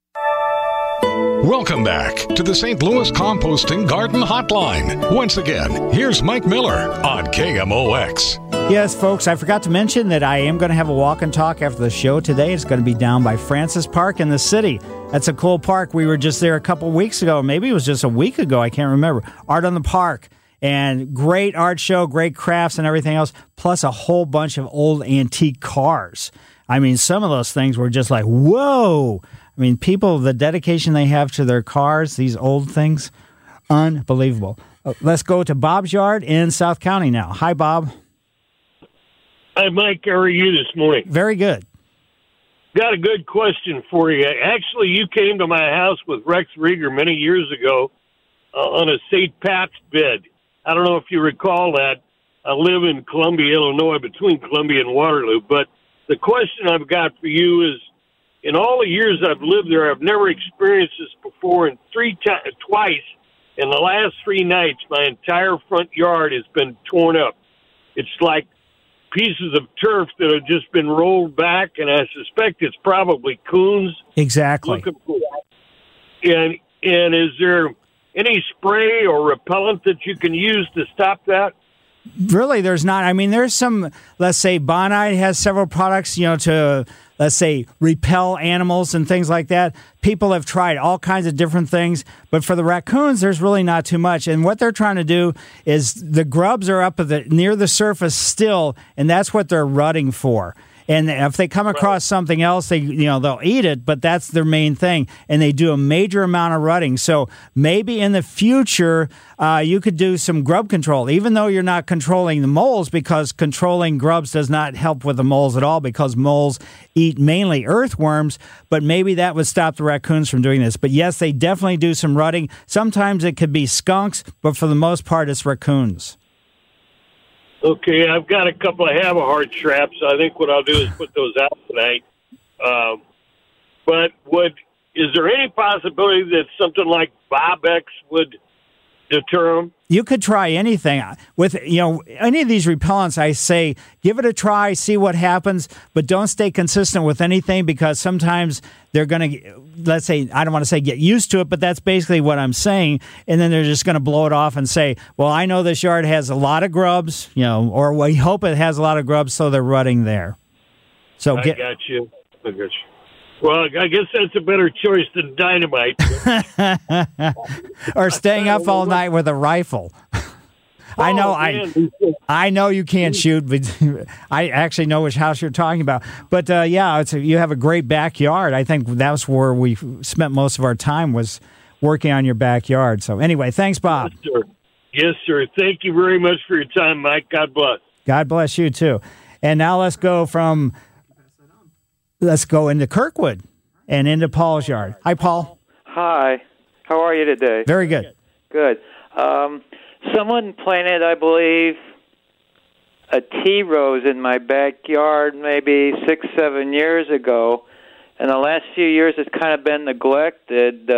Welcome back to the St. Louis Composting Garden Hotline. Once again, here's Mike Miller on KMOX. Yes, folks, I forgot to mention that I am going to have a walk and talk after the show today. It's going to be down by Francis Park in the city. That's a cool park. We were just there a couple weeks ago. Maybe it was just a week ago. I can't remember. Art on the Park. And great art show, great crafts and everything else, plus a whole bunch of old antique cars. I mean, some of those things were just like, whoa. I mean, people, the dedication they have to their cars, these old things, unbelievable. Let's go to Bob's Yard in South County now. Hi, Bob. Hi, Mike. How are you this morning? Very good. Got a good question for you. Actually, you came to my house with Rex Rieger many years ago on a St. Pat's bed. I don't know if you recall that. I live in Columbia, Illinois, between Columbia and Waterloo. But the question I've got for you is, in all the years I've lived there, I've never experienced this before, and twice in the last 3 nights, my entire front yard has been torn up. It's like pieces of turf that have just been rolled back, and I suspect it's probably coons. Exactly. And is there any spray or repellent that you can use to stop that? Really, there's not. I mean, there's some, let's say, Bonide has several products, to, let's say, repel animals and things like that. People have tried all kinds of different things, but for the raccoons, there's really not too much. And what they're trying to do is the grubs are up near the surface still, and that's what they're rutting for. And if they come across something else, they'll eat it, but that's their main thing. And they do a major amount of rutting. So maybe in the future, you could do some grub control, even though you're not controlling the moles, because controlling grubs does not help with the moles at all, because moles eat mainly earthworms. But maybe that would stop the raccoons from doing this. But yes, they definitely do some rutting. Sometimes it could be skunks, but for the most part, it's raccoons. Okay, I've got a couple of have-a-heart traps. I think what I'll do is put those out tonight. But is there any possibility that something like Bob-X would deter them? You could try anything. With any of these repellents, I say, give it a try, see what happens, but don't stay consistent with anything, because sometimes they're going to, let's say, I don't want to say get used to it, but that's basically what I'm saying, and then they're just going to blow it off and say, well, I know this yard has a lot of grubs, or we hope it has a lot of grubs, so they're rutting there. So I got you. Well, I guess that's a better choice than dynamite. Or staying up all night with a rifle. I know you can't shoot, but I actually know which house you're talking about. But you have a great backyard. I think that's where we spent most of our time, was working on your backyard. So anyway, thanks, Bob. Yes, sir. Yes, sir. Thank you very much for your time, Mike. God bless. God bless you too. And now let's go from let's go into Kirkwood and into Paul's yard. Hi, Paul. Hi. How are you today? Very good. Good. Someone planted, I believe, a tea rose in my backyard maybe 6-7 years ago. And the last few years it's kind of been neglected.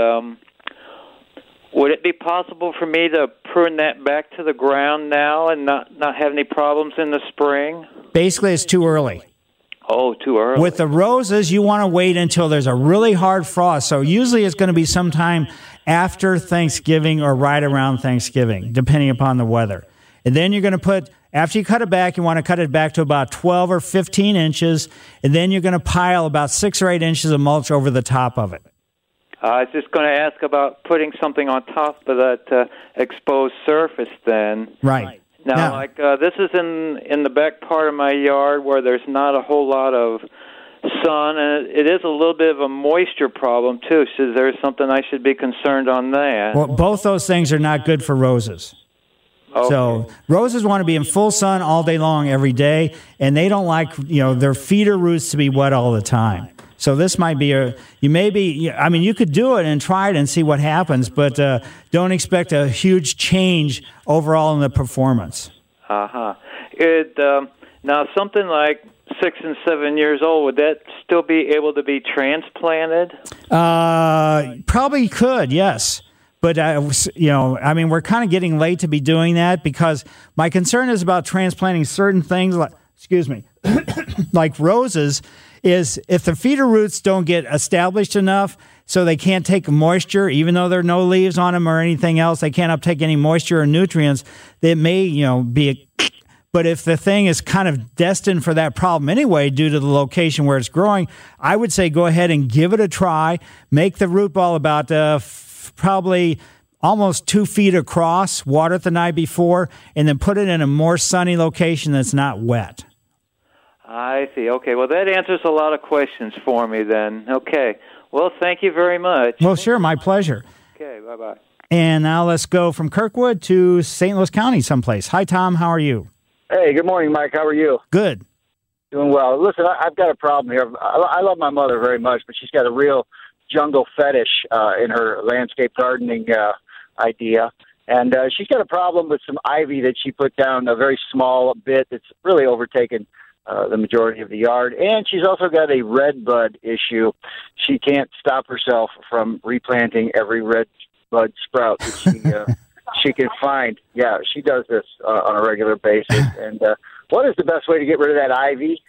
Would it be possible for me to prune that back to the ground now and not have any problems in the spring? Basically, it's too early. Oh, too early. With the roses, you want to wait until there's a really hard frost. So usually it's going to be sometime after Thanksgiving or right around Thanksgiving, depending upon the weather. And then you're going to put, after you cut it back, you want to cut it back to about 12 or 15 inches. And then you're going to pile about 6 or 8 inches of mulch over the top of it. I was just going to ask about putting something on top of that exposed surface then. Right. Now, this is in the back part of my yard where there's not a whole lot of sun, and it is a little bit of a moisture problem, too. So there's something I should be concerned on that. Well, both those things are not good for roses. Okay. So roses want to be in full sun all day long every day, and they don't like, their feeder roots to be wet all the time. So this might be you could do it and try it and see what happens, but don't expect a huge change overall in the performance. Uh-huh. Now, something like 6 and 7 years old, would that still be able to be transplanted? Probably could, yes. But, we're kind of getting late to be doing that because my concern is about transplanting certain things, like roses, is if the feeder roots don't get established enough so they can't take moisture, even though there are no leaves on them or anything else, they can't uptake any moisture or nutrients, they may, be but if the thing is kind of destined for that problem anyway due to the location where it's growing, I would say go ahead and give it a try. Make the root ball about probably almost 2 feet across, water it the night before, and then put it in a more sunny location that's not wet. I see. Okay, well, that answers a lot of questions for me then. Okay. Well, thank you very much. Well, sure, my pleasure. Okay, bye-bye. And now let's go from Kirkwood to St. Louis County someplace. Hi, Tom. How are you? Hey, good morning, Mike. How are you? Good. Doing well. Listen, I've got a problem here. I love my mother very much, but she's got a real jungle fetish in her landscape gardening idea. And she's got a problem with some ivy that she put down, a very small bit that's really overtaken the majority of the yard. And she's also got a red bud issue. She can't stop herself from replanting every red bud sprout that she can find. Yeah, she does this on a regular basis. And what is the best way to get rid of that ivy?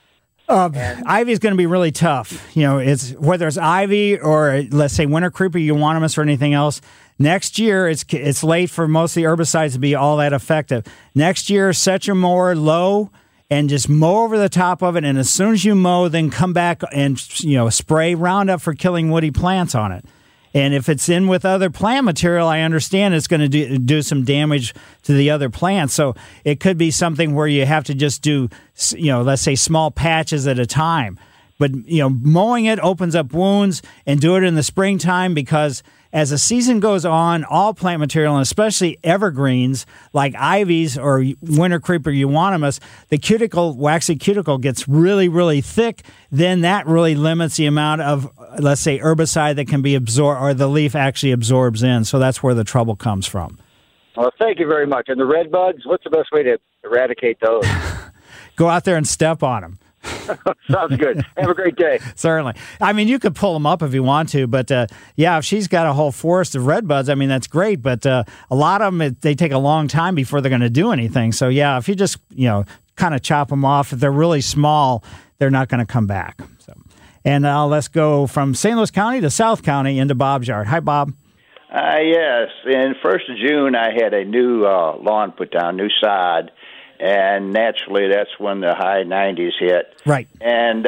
Ivy is going to be really tough. It's whether it's ivy or, let's say, winter creeper, euonymus, or anything else. Next year, it's late for most of the herbicides to be all that effective. Next year, set your mower low and just mow over the top of it. And as soon as you mow, then come back and spray Roundup for killing woody plants on it. And if it's in with other plant material, I understand it's going to do some damage to the other plants. So it could be something where you have to just do, let's say small patches at a time. But, mowing it opens up wounds, and do it in the springtime because as the season goes on, all plant material, and especially evergreens like ivies or winter creeper euonymus, the waxy cuticle gets really, really thick. Then that really limits the amount of, let's say, herbicide that can be absorbed or the leaf actually absorbs in. So that's where the trouble comes from. Well, thank you very much. And the red buds, what's the best way to eradicate those? Go out there and step on them. Sounds good. Have a great day. Certainly. You could pull them up if you want to, but if she's got a whole forest of red buds, that's great. But a lot of them, they take a long time before they're going to do anything. So, if you just, kind of chop them off, if they're really small, they're not going to come back. So, and now let's go from St. Louis County to South County into Bob's yard. Hi, Bob. Yes. In 1st of June, I had a new lawn put down, new sod. And naturally, that's when the high 90s hit. Right. And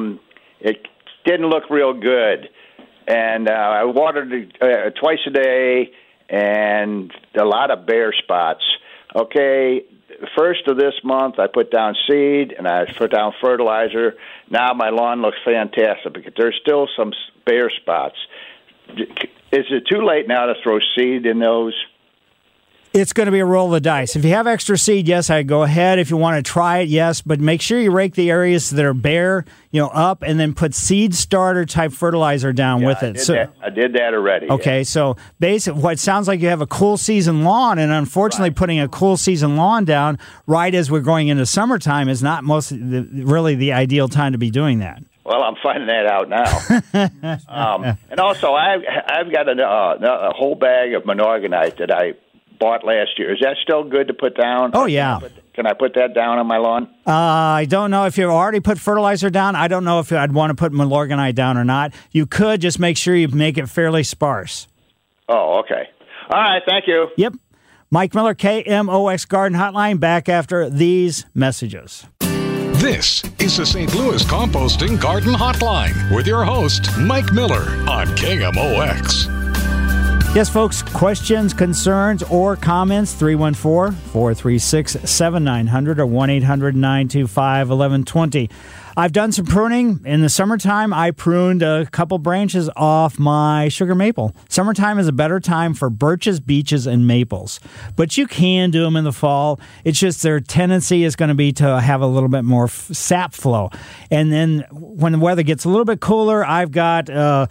it didn't look real good. And I watered it twice a day and a lot of bare spots. Okay, first of this month, I put down seed and I put down fertilizer. Now my lawn looks fantastic because there's still some bare spots. Is it too late now to throw seed in those? It's going to be a roll of the dice. If you have extra seed, yes, I'd go ahead. If you want to try it, yes, but make sure you rake the areas that are bare, up, and then put seed starter type fertilizer down with it. I did that already. Okay, so basically, what sounds like you have a cool season lawn, and unfortunately, putting a cool season lawn down right as we're going into summertime is not really the ideal time to be doing that. Well, I'm finding that out now. And also, I've got a whole bag of Monorganite that I bought last year. Is that still good to put down? Oh, yeah. Can I put that down on my lawn? I don't know if you've already put fertilizer down. I don't know if I'd want to put Monorganite down or not. You could just make sure you make it fairly sparse. Oh, okay. All right, thank you. Yep. Mike Miller, KMOX Garden Hotline, back after these messages. This is the St. Louis Composting Garden Hotline with your host, Mike Miller on KMOX. Yes, folks, questions, concerns, or comments, 314-436-7900 or 1-800-925-1120. I've done some pruning. In the summertime, I pruned a couple branches off my sugar maple. Summertime is a better time for birches, beeches, and maples. But you can do them in the fall. It's just their tendency is going to be to have a little bit more sap flow. And then when the weather gets a little bit cooler, I've got a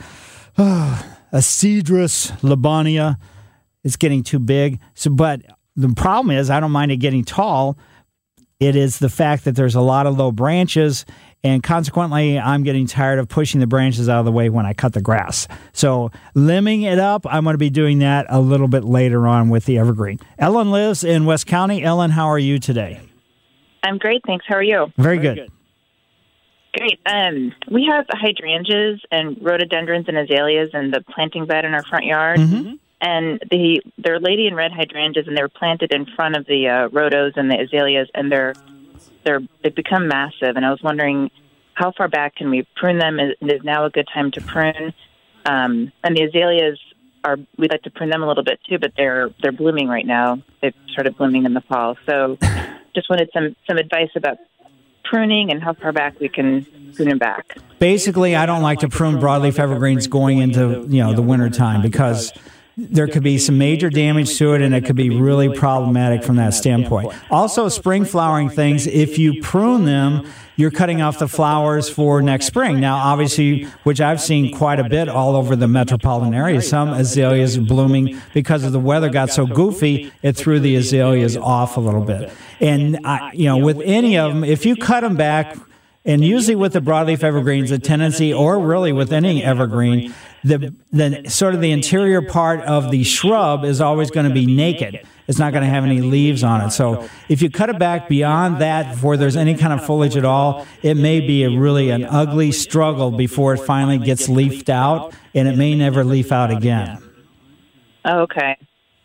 Cedrus Libania. It's getting too big. But the problem is I don't mind it getting tall. It is the fact that there's a lot of low branches, and consequently, I'm getting tired of pushing the branches out of the way when I cut the grass. So limbing it up, I'm going to be doing that a little bit later on with the evergreen. Ellen lives in West County. Ellen, how are you today? I'm great, thanks. How are you? Very good. Great. We have hydrangeas and rhododendrons and azaleas in the planting bed in our front yard. Mm-hmm. And they're lady in red hydrangeas, and they're planted in front of the rhodos and the azaleas, and they've become massive. And I was wondering, how far back can we prune them? Is now a good time to prune? And the azaleas we'd like to prune them a little bit too, but they're blooming right now. They've started blooming in the fall. So just wanted some advice about pruning and how far back we can prune them back. Basically, I don't like to prune broadleaf evergreens going into the winter time because there could be some major damage to it, and it could be really problematic from that standpoint. Also, spring flowering things, if you prune them, you're cutting off the flowers for next spring. Now, obviously, which I've seen quite a bit all over the metropolitan area, some azaleas are blooming because of the weather got so goofy, it threw the azaleas off a little bit. And, with any of them, if you cut them back, and usually with the broadleaf evergreens, the tendency, or really with any evergreen, the sort of the interior part of the shrub is always going to be naked. It's not going to have any leaves on it. So if you cut it back beyond that before there's any kind of foliage at all, it may be an ugly struggle before it finally gets leafed out, and it may never leaf out again. Oh, okay.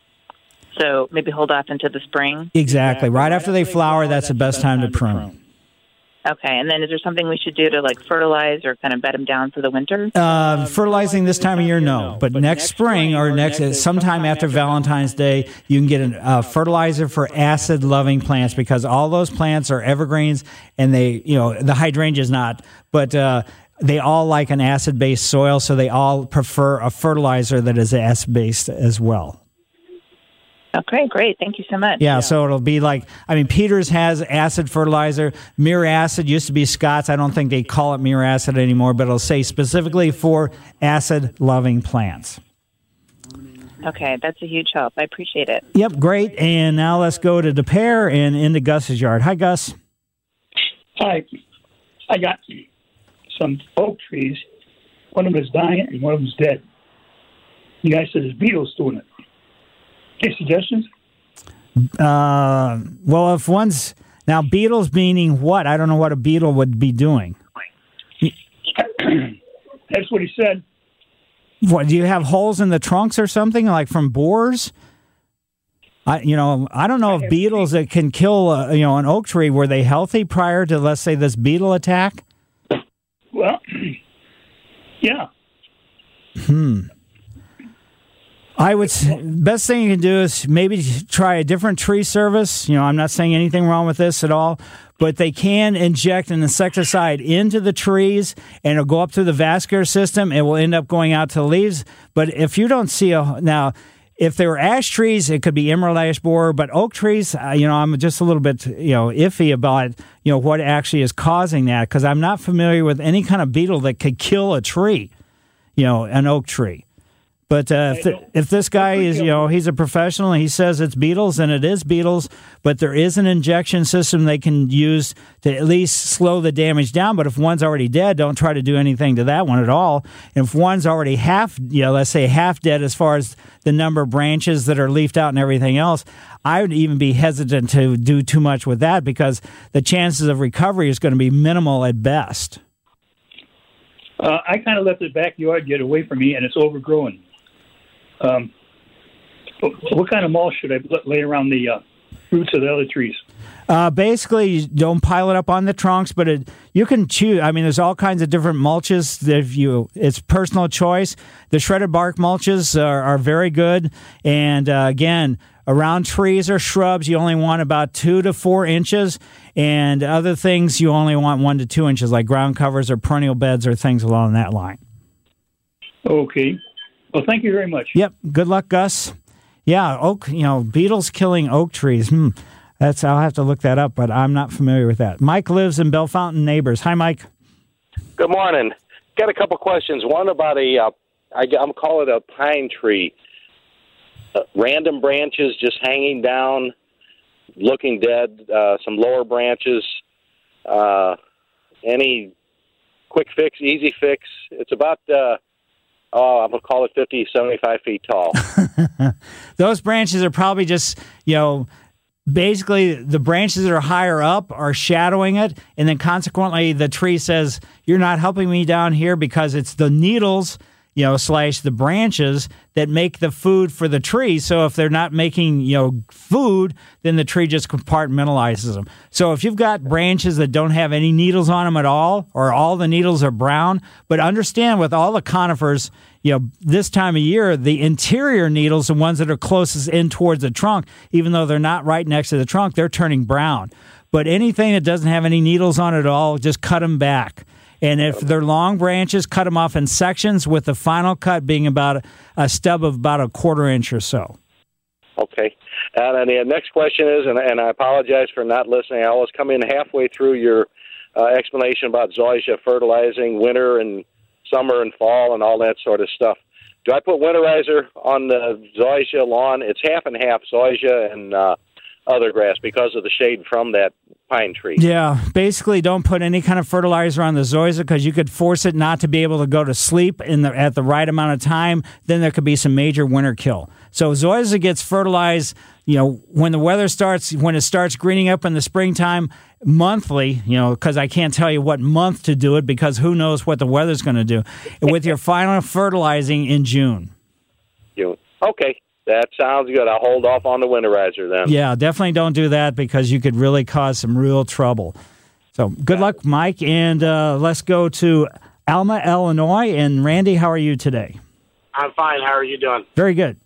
So maybe hold off into the spring? Exactly. Right after they flower, that's the best time to prune. Okay, and then is there something we should do to fertilize or kind of bed them down for the winter? Fertilizing this time of year, no. But next spring or sometime after Valentine's Day, you can get a fertilizer for acid-loving plants because all those plants are evergreens, and the hydrangea's not, but they all like an acid-based soil, so they all prefer a fertilizer that is acid-based as well. Okay, great. Thank you so much. Yeah, so it'll be Peters has acid fertilizer. Mere Acid used to be Scott's. I don't think they call it Mere Acid anymore, but it'll say specifically for acid-loving plants. Okay, that's a huge help. I appreciate it. Yep, great. And now let's go to DePere and into Gus's yard. Hi, Gus. Hi. I got some oak trees. One of them is dying and one of them is dead. The guy said there's beetles doing it. Any suggestions? Well, if one's... Now, beetles meaning what? I don't know what a beetle would be doing. That's what he said. What, do you have holes in the trunks or something, like from borers? I don't know if beetles that can kill, an oak tree, were they healthy prior to, let's say, this beetle attack? Well, yeah. Best thing you can do is maybe try a different tree service. I'm not saying anything wrong with this at all, but they can inject an insecticide into the trees, and it'll go up through the vascular system. It will end up going out to the leaves. But if you don't see if they were ash trees, it could be emerald ash borer, but oak trees, I'm just a little bit, iffy about, what actually is causing that, because I'm not familiar with any kind of beetle that could kill a tree, an oak tree. But if this guy is, he's a professional and he says it's beetles, then it is beetles, but there is an injection system they can use to at least slow the damage down. But if one's already dead, don't try to do anything to that one at all. And if one's already let's say half dead as far as the number of branches that are leafed out and everything else, I would even be hesitant to do too much with that because the chances of recovery is going to be minimal at best. I kind of let the backyard get away from me, and it's overgrown. What kind of mulch should I lay around the roots of the other trees? Basically, you don't pile it up on the trunks, but you can choose. I mean, there's all kinds of different mulches. It's personal choice. The shredded bark mulches are very good. And again, around trees or shrubs, you only want about 2 to 4 inches. And other things, you only want 1 to 2 inches, like ground covers or perennial beds or things along that line. Okay. Well, thank you very much. Yep. Good luck, Gus. Yeah, oak. Beetles killing oak trees. I'll have to look that up, but I'm not familiar with that. Mike lives in Bellefontaine Neighbors. Hi, Mike. Good morning. Got a couple questions. One about I'm calling it a pine tree. Random branches just hanging down, looking dead. Some lower branches. Any quick fix, easy fix? It's about. I'm going to call it 50, 75 feet tall. Those branches are probably just, basically the branches that are higher up are shadowing it. And then consequently, the tree says, you're not helping me down here because it's the needles, / the branches that make the food for the tree. So if they're not making, food, then the tree just compartmentalizes them. So if you've got branches that don't have any needles on them at all, or all the needles are brown, but understand with all the conifers, this time of year, the interior needles, the ones that are closest in towards the trunk, even though they're not right next to the trunk, they're turning brown. But anything that doesn't have any needles on it at all, just cut them back. And if they're long branches, cut them off in sections, with the final cut being about a stub of about a 1/4 inch or so. Okay. And the next question is, and I apologize for not listening. I was coming halfway through your explanation about zoysia fertilizing winter and summer and fall and all that sort of stuff. Do I put winterizer on the zoysia lawn? It's half and half zoysia and other grass because of the shade from that pine tree. Yeah, basically don't put any kind of fertilizer on the zoysia because you could force it not to be able to go to sleep at the right amount of time. Then there could be some major winter kill. So zoysia gets fertilized, when the weather starts, when it starts greening up in the springtime, monthly, because I can't tell you what month to do it because who knows what the weather's going to do, with your final fertilizing in June. June. Okay. That sounds good. I'll hold off on the winterizer then. Yeah, definitely don't do that because you could really cause some real trouble. So good luck, Mike, and let's go to Alma, Illinois. And Randy, how are you today? I'm fine. How are you doing? Very good.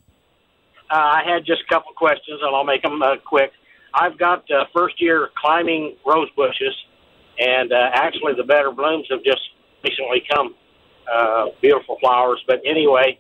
I had just a couple questions, and I'll make them quick. I've got first-year climbing rose bushes, and actually the better blooms have just recently come. Beautiful flowers. But anyway,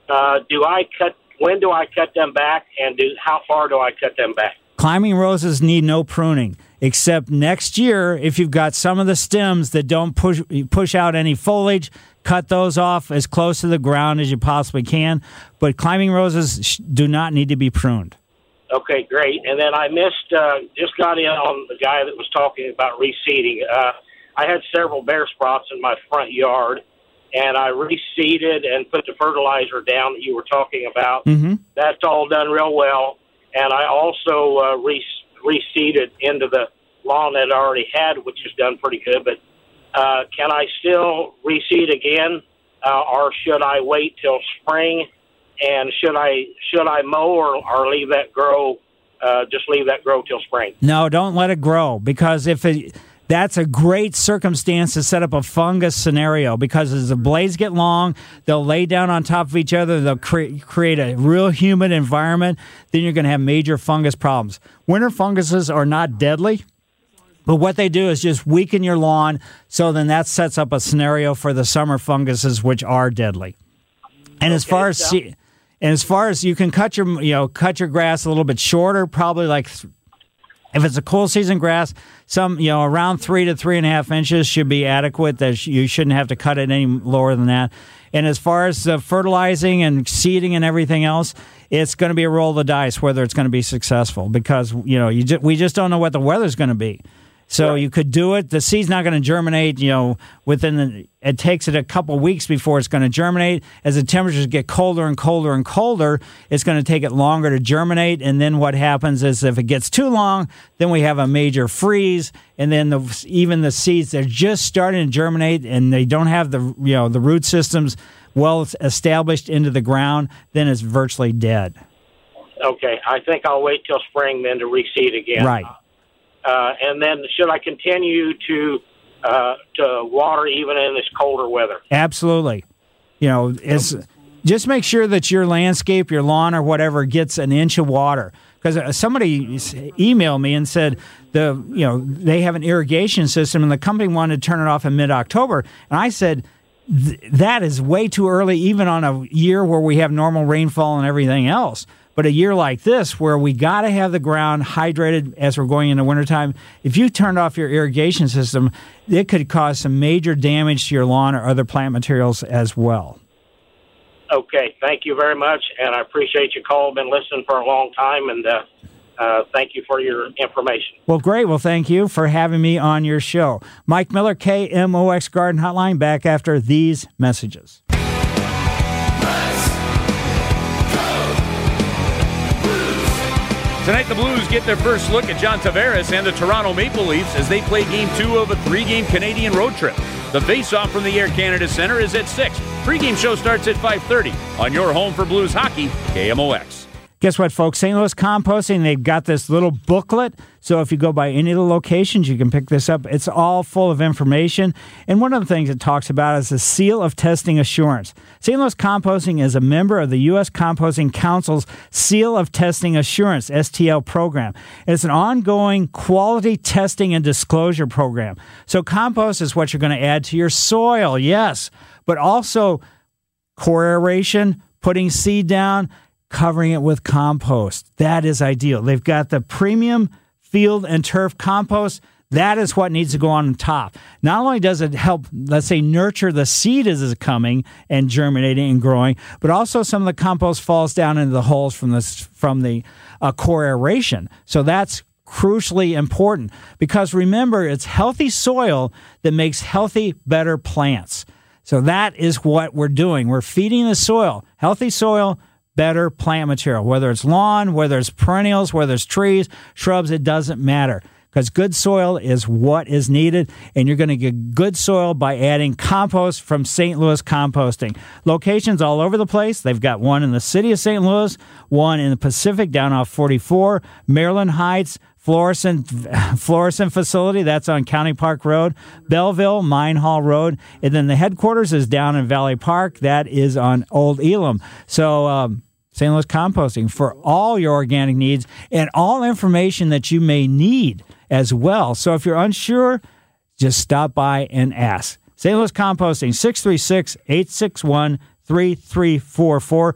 when do I cut them back, and how far do I cut them back? Climbing roses need no pruning, except next year, if you've got some of the stems that don't push out any foliage, cut those off as close to the ground as you possibly can. But climbing roses do not need to be pruned. Okay, great. And then I just got in on the guy that was talking about reseeding. I had several bare spots in my front yard, and I reseeded and put the fertilizer down that you were talking about. Mm-hmm. That's all done real well. And I also reseeded into the lawn that I already had, which is done pretty good. But can I still reseed again, or should I wait till spring? And should I mow or leave that grow? Just leave that grow till spring? No, don't let it grow, because that's a great circumstance to set up a fungus scenario, because as the blades get long, they'll lay down on top of each other. They'll create a real humid environment. Then you're going to have major fungus problems. Winter funguses are not deadly, but what they do is just weaken your lawn. So then that sets up a scenario for the summer funguses, which are deadly. And as far as And as far as you can cut your grass a little bit shorter, probably like if it's a cool season grass, around 3 to 3.5 inches should be adequate. That you shouldn't have to cut it any lower than that. And as far as fertilizing and seeding and everything else, it's going to be a roll of the dice whether it's going to be successful because we just don't know what the weather's going to be. So you could do it. The seed's not going to germinate, it takes it a couple of weeks before it's going to germinate. As the temperatures get colder and colder and colder, it's going to take it longer to germinate. And then what happens is if it gets too long, then we have a major freeze. And then even the seeds, they're just starting to germinate and they don't have the root systems well established into the ground, then it's virtually dead. Okay. I think I'll wait till spring then to reseed again. Right. And then should I continue to water even in this colder weather? Absolutely. Just make sure that your landscape, your lawn or whatever gets an inch of water. Because somebody emailed me and said they have an irrigation system and the company wanted to turn it off in mid-October. And I said, that is way too early even on a year where we have normal rainfall and everything else. But a year like this, where we got to have the ground hydrated as we're going into wintertime, if you turned off your irrigation system, it could cause some major damage to your lawn or other plant materials as well. Okay, thank you very much, and I appreciate your call. I've been listening for a long time, and thank you for your information. Well, great. Well, thank you for having me on your show. Mike Miller, KMOX Garden Hotline, back after these messages. Tonight, the Blues get their first look at John Tavares and the Toronto Maple Leafs as they play Game 2 of a 3-game Canadian road trip. The face-off from the Air Canada Centre is at 6. Pre-game show starts at 5:30 on your home for Blues hockey, KMOX. Guess what, folks? St. Louis Composting, they've got this little booklet. So if you go by any of the locations, you can pick this up. It's all full of information. And one of the things it talks about is the Seal of Testing Assurance. St. Louis Composting is a member of the U.S. Composting Council's Seal of Testing Assurance, STL program. It's an ongoing quality testing and disclosure program. So compost is what you're going to add to your soil, yes, but also core aeration, putting seed down, covering it with compost. That is ideal. They've got the premium field and turf compost. That is what needs to go on top. Not only does it help, let's say, nurture the seed as it's coming and germinating and growing, but also some of the compost falls down into the holes from the core aeration. So that's crucially important because remember, it's healthy soil that makes healthy, better plants. So that is what we're doing. We're feeding the soil, healthy soil, better plant material, whether it's lawn, whether it's perennials, whether it's trees, shrubs, it doesn't matter because good soil is what is needed, and you're going to get good soil by adding compost from St. Louis Composting. Locations all over the place. They've got one in the city of St. Louis, one in the Pacific down off 44, Maryland Heights, Florissant facility, that's on County Park Road, Belleville, Mine Hall Road, and then the headquarters is down in Valley Park. That is on Old Elam. So St. Louis Composting for all your organic needs and all information that you may need as well. So if you're unsure, just stop by and ask. St. Louis Composting, 636-861-3344,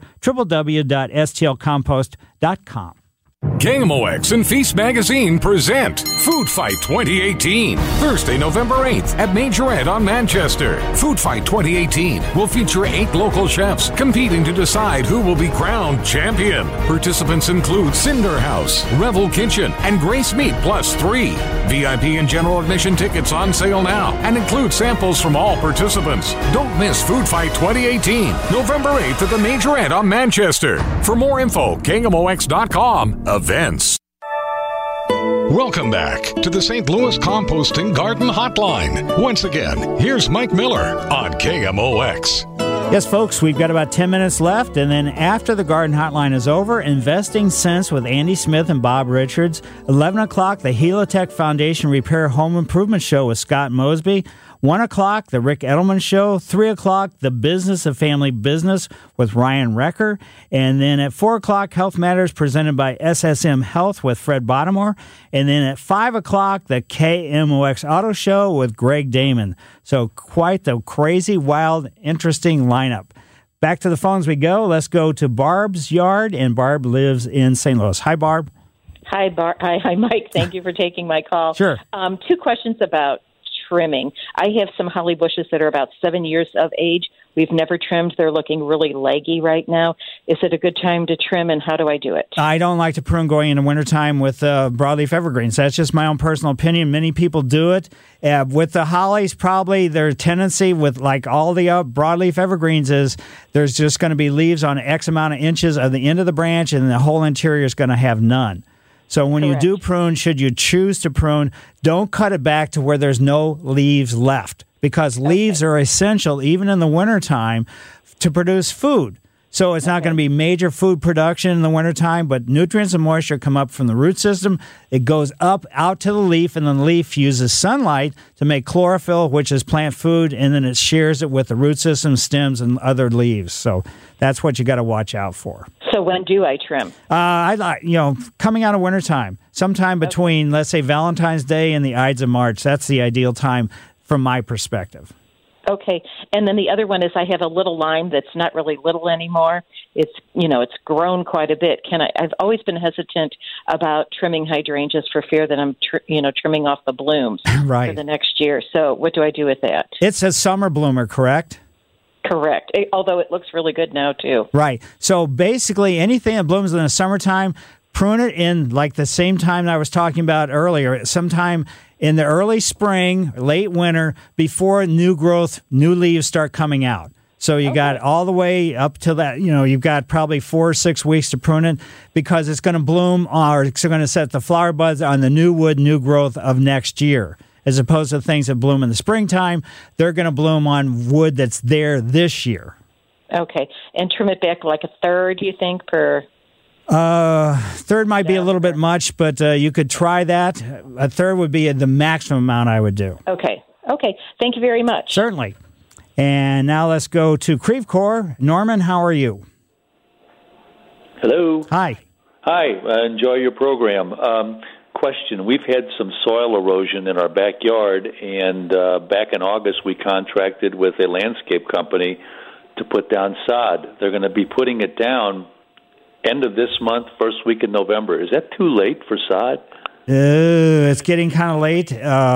www.stlcompost.com. KMOX and Feast Magazine present Food Fight 2018, Thursday, November 8th at Majorette on Manchester. Food Fight 2018 will feature 8 local chefs competing to decide who will be crowned champion. Participants include Cinder House, Revel Kitchen, and Grace Meat Plus 3. VIP and general admission tickets on sale now and include samples from all participants. Don't miss Food Fight 2018, November 8th at the Majorette on Manchester. For more info, KMOX.com. Events. Welcome back to the St. Louis Composting Garden Hotline. Once again, here's Mike Miller on KMOX. Yes, folks, we've got about 10 minutes left, and then after the Garden Hotline is over, Investing Sense with Andy Smith and Bob Richards. 11 o'clock, the Helitech Foundation Repair Home Improvement Show with Scott Mosby. 1 o'clock, the Rick Edelman Show. 3 o'clock, the Business of Family Business with Ryan Recker. And then at 4 o'clock, Health Matters presented by SSM Health with Fred Bottomore. And then at 5 o'clock, the KMOX Auto Show with Greg Damon. So quite the crazy, wild, interesting lineup. back to the phones we go. Let's go to Barb's yard, and Barb lives in St. Louis. Hi, Barb. Hi, Hi, Mike. Thank you for taking my call. Sure. 2 questions about trimming. I have some holly bushes that are about 7 years of age. We've never trimmed. They're looking really leggy right now. Is it a good time to trim, and how do I do it? I don't like to prune going into wintertime with broadleaf evergreens. That's just my own personal opinion. Many people do it. With the hollies, probably their tendency with like all the broadleaf evergreens is there's just going to be leaves on X amount of inches of the end of the branch, and the whole interior is going to have none. So when Correct. you do prune, should you choose to prune, don't cut it back to where there's no leaves left, because leaves are essential, even in the wintertime, to produce food. So it's not going to be major food production in the wintertime, but nutrients and moisture come up from the root system. It goes up out to the leaf, and then the leaf uses sunlight to make chlorophyll, which is plant food, and then it shares it with the root system, stems, and other leaves. So that's what you got to watch out for. So when do I trim? Coming out of wintertime, sometime between, let's say, Valentine's Day and the Ides of March. That's the ideal time from my perspective. Okay. And then the other one is I have a little lime that's not really little anymore. It's grown quite a bit. I've always been hesitant about trimming hydrangeas for fear that I'm trimming off the blooms right. for the next year. So what do I do with that? It's a summer bloomer, correct? Correct. Although it looks really good now too. Right. So basically anything that blooms in the summertime, prune it in like the same time that I was talking about earlier, sometime in the early spring, late winter, before new growth, new leaves start coming out. So you got all the way up to that, you've got probably 4 or 6 weeks to prune it, because it's going to bloom, or it's going to set the flower buds on the new wood, new growth of next year. As opposed to things that bloom in the springtime, they're going to bloom on wood that's there this year. Okay. And trim it back like a third, you think, per... Third might be a little bit much, but you could try that. A third would be the maximum amount I would do. Okay. Thank you very much. Certainly. And now let's go to Creve Coeur. Norman, how are you? Hello. Hi. Hi. Enjoy your program. Question. We've had some soil erosion in our backyard, and back in August we contracted with a landscape company to put down sod. They're going to be putting it down end of this month, first week in November. Is that too late for sod? It's getting kind of late.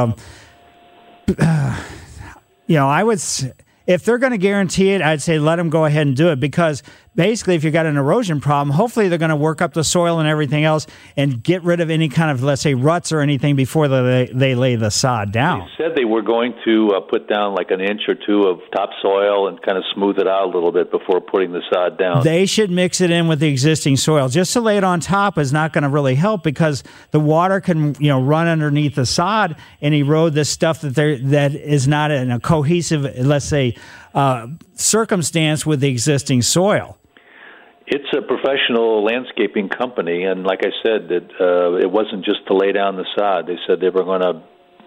I would, if they're going to guarantee it, I'd say let them go ahead and do it, because basically if you've got an erosion problem, hopefully they're going to work up the soil and everything else and get rid of any kind of, let's say, ruts or anything before they lay the sod down. They said they were going to put down like an inch or two of topsoil and kind of smooth it out a little bit before putting the sod down. They should mix it in with the existing soil. Just to lay it on top is not going to really help, because the water can run underneath the sod and erode the stuff that is not in a cohesive, let's say, circumstance with the existing soil. It's a professional landscaping company, and like I said, it wasn't just to lay down the sod. They said they were going to,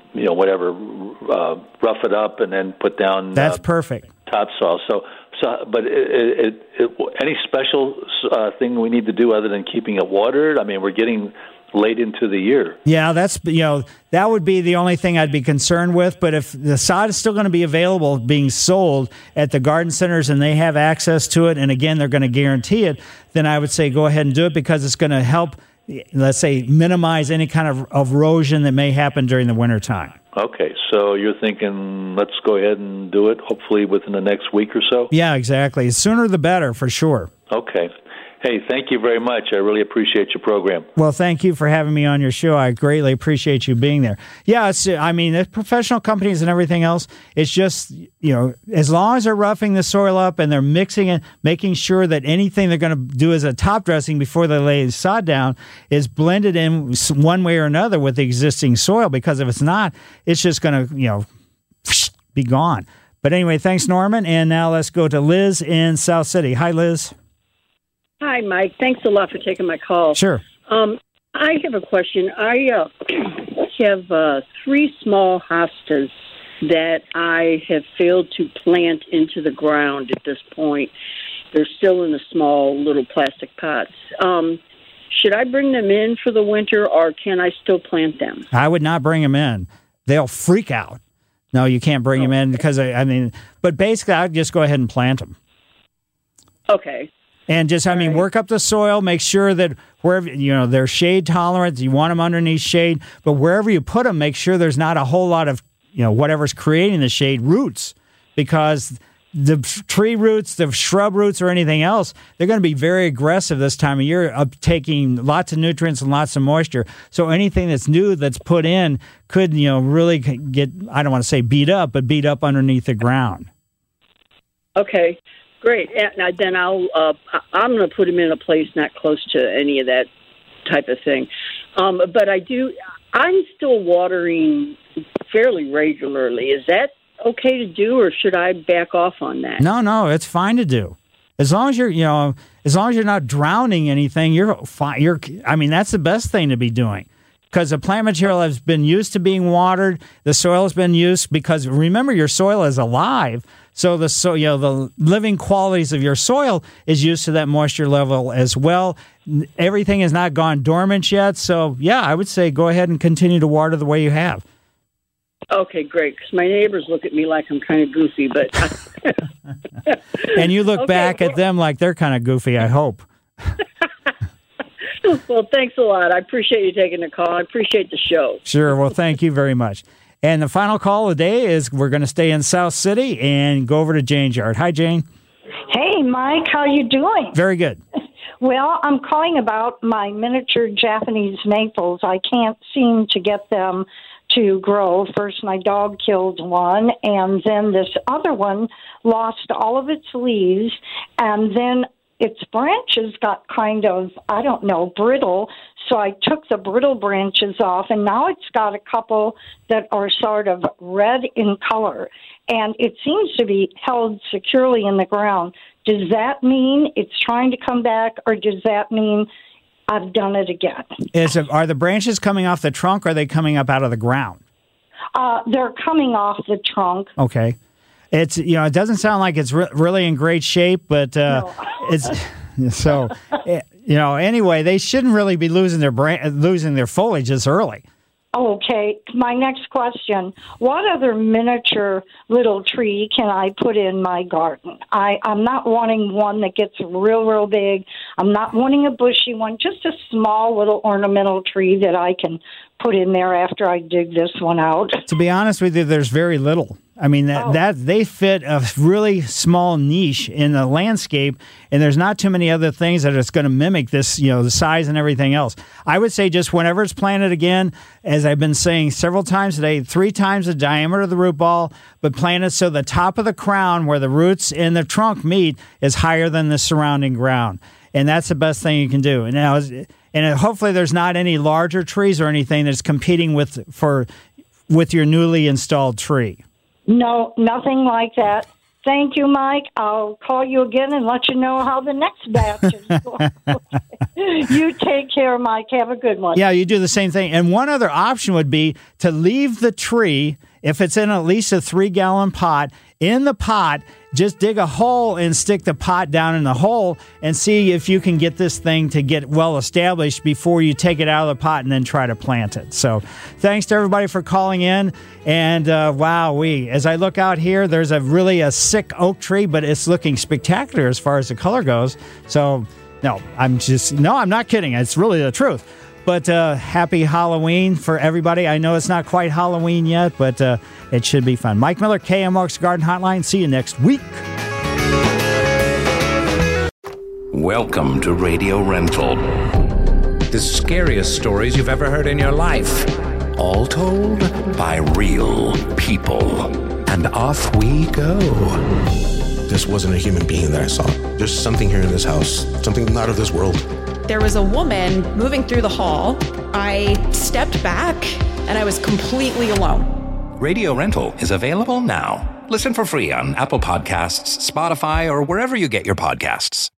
rough it up and then put down. That's perfect. Topsoil. But any special thing we need to do other than keeping it watered? I mean, we're getting late into the year. Yeah, that would be the only thing I'd be concerned with. But if the sod is still going to be available, being sold at the garden centers, and they have access to it, and again, they're going to guarantee it, then I would say go ahead and do it, because it's going to help, let's say, minimize any kind of erosion that may happen during the wintertime. Okay, so you're thinking let's go ahead and do it, hopefully within the next week or so? Yeah, exactly. The sooner the better, for sure. Okay. Hey, thank you very much. I really appreciate your program. Well, thank you for having me on your show. I greatly appreciate you being there. Yeah, the professional companies and everything else, it's just, as long as they're roughing the soil up and they're mixing it, making sure that anything they're going to do as a top dressing before they lay the sod down is blended in one way or another with the existing soil, because if it's not, it's just going to, be gone. But anyway, thanks, Norman. And now let's go to Liz in South City. Hi, Liz. Hi, Mike. Thanks a lot for taking my call. Sure. I have a question. I have 3 small hostas that I have failed to plant into the ground at this point. They're still in the small little plastic pots. Should I bring them in for the winter, or can I still plant them? I would not bring them in. They'll freak out. No, you can't bring them in, because, but basically I'd just go ahead and plant them. Okay. And just, work up the soil, make sure that wherever, they're shade tolerant, you want them underneath shade, but wherever you put them, make sure there's not a whole lot of, whatever's creating the shade roots, because the tree roots, the shrub roots, or anything else, they're going to be very aggressive this time of year, taking lots of nutrients and lots of moisture. So anything that's new that's put in could, really get, I don't want to say beat up, but beat up underneath the ground. Okay. Great. And then I'm going to put them in a place not close to any of that type of thing. But I'm still watering fairly regularly. Is that okay to do, or should I back off on that? No, it's fine to do. As long as you're not drowning anything, you're fine. That's the best thing to be doing. Because the plant material has been used to being watered, the soil has been used, because remember, your soil is alive. So the living qualities of your soil is used to that moisture level as well. Everything has not gone dormant yet. So, yeah, I would say go ahead and continue to water the way you have. Okay, great. Because my neighbors look at me like I'm kind of goofy, but and you look back at them like they're kind of goofy, I hope. Well, thanks a lot. I appreciate you taking the call. I appreciate the show. Sure. Well, thank you very much. And the final call of the day is we're going to stay in South City and go over to Jane's yard. Hi, Jane. Hey, Mike. How you doing? Very good. Well, I'm calling about my miniature Japanese maples. I can't seem to get them to grow. First, my dog killed one, and then this other one lost all of its leaves, and then its branches got kind of, brittle. So I took the brittle branches off, and now it's got a couple that are sort of red in color, and it seems to be held securely in the ground. Does that mean it's trying to come back, or does that mean I've done it again? Are the branches coming off the trunk, or are they coming up out of the ground? They're coming off the trunk. Okay. It's it doesn't sound like it's really in great shape, but no. It's so anyway, they shouldn't really be losing their foliage this early. Okay, my next question: what other miniature little tree can I put in my garden? I'm not wanting one that gets real big. I'm not wanting a bushy one. Just a small little ornamental tree that I can put in there after I dig this one out. To be honest with you, there's very little. That they fit a really small niche in the landscape, and there's not too many other things that it's going to mimic this, the size and everything else. I would say just whenever it's planted again, as I've been saying several times today, 3 times the diameter of the root ball, but plant it so the top of the crown where the roots and the trunk meet is higher than the surrounding ground. And that's the best thing you can do. And now, hopefully there's not any larger trees or anything that's competing with your newly installed tree. No, nothing like that. Thank you, Mike. I'll call you again and let you know how the next batch is going. You take care, Mike. Have a good one. Yeah, you do the same thing. And one other option would be to leave the tree, if it's in at least a 3-gallon pot, in the pot, just dig a hole and stick the pot down in the hole and see if you can get this thing to get well established before you take it out of the pot and then try to plant it. So thanks to everybody for calling in. And as I look out here, there's a sick oak tree, but it's looking spectacular as far as the color goes. So I'm not kidding. It's really the truth. But happy Halloween for everybody. I know it's not quite Halloween yet, but it should be fun. Mike Miller, KMOX Garden Hotline. See you next week. Welcome to Radio Rental. The scariest stories you've ever heard in your life. All told by real people. And off we go. This wasn't a human being that I saw. There's something here in this house. Something not of this world. There was a woman moving through the hall. I stepped back, and I was completely alone. Radio Rental is available now. Listen for free on Apple Podcasts, Spotify, or wherever you get your podcasts.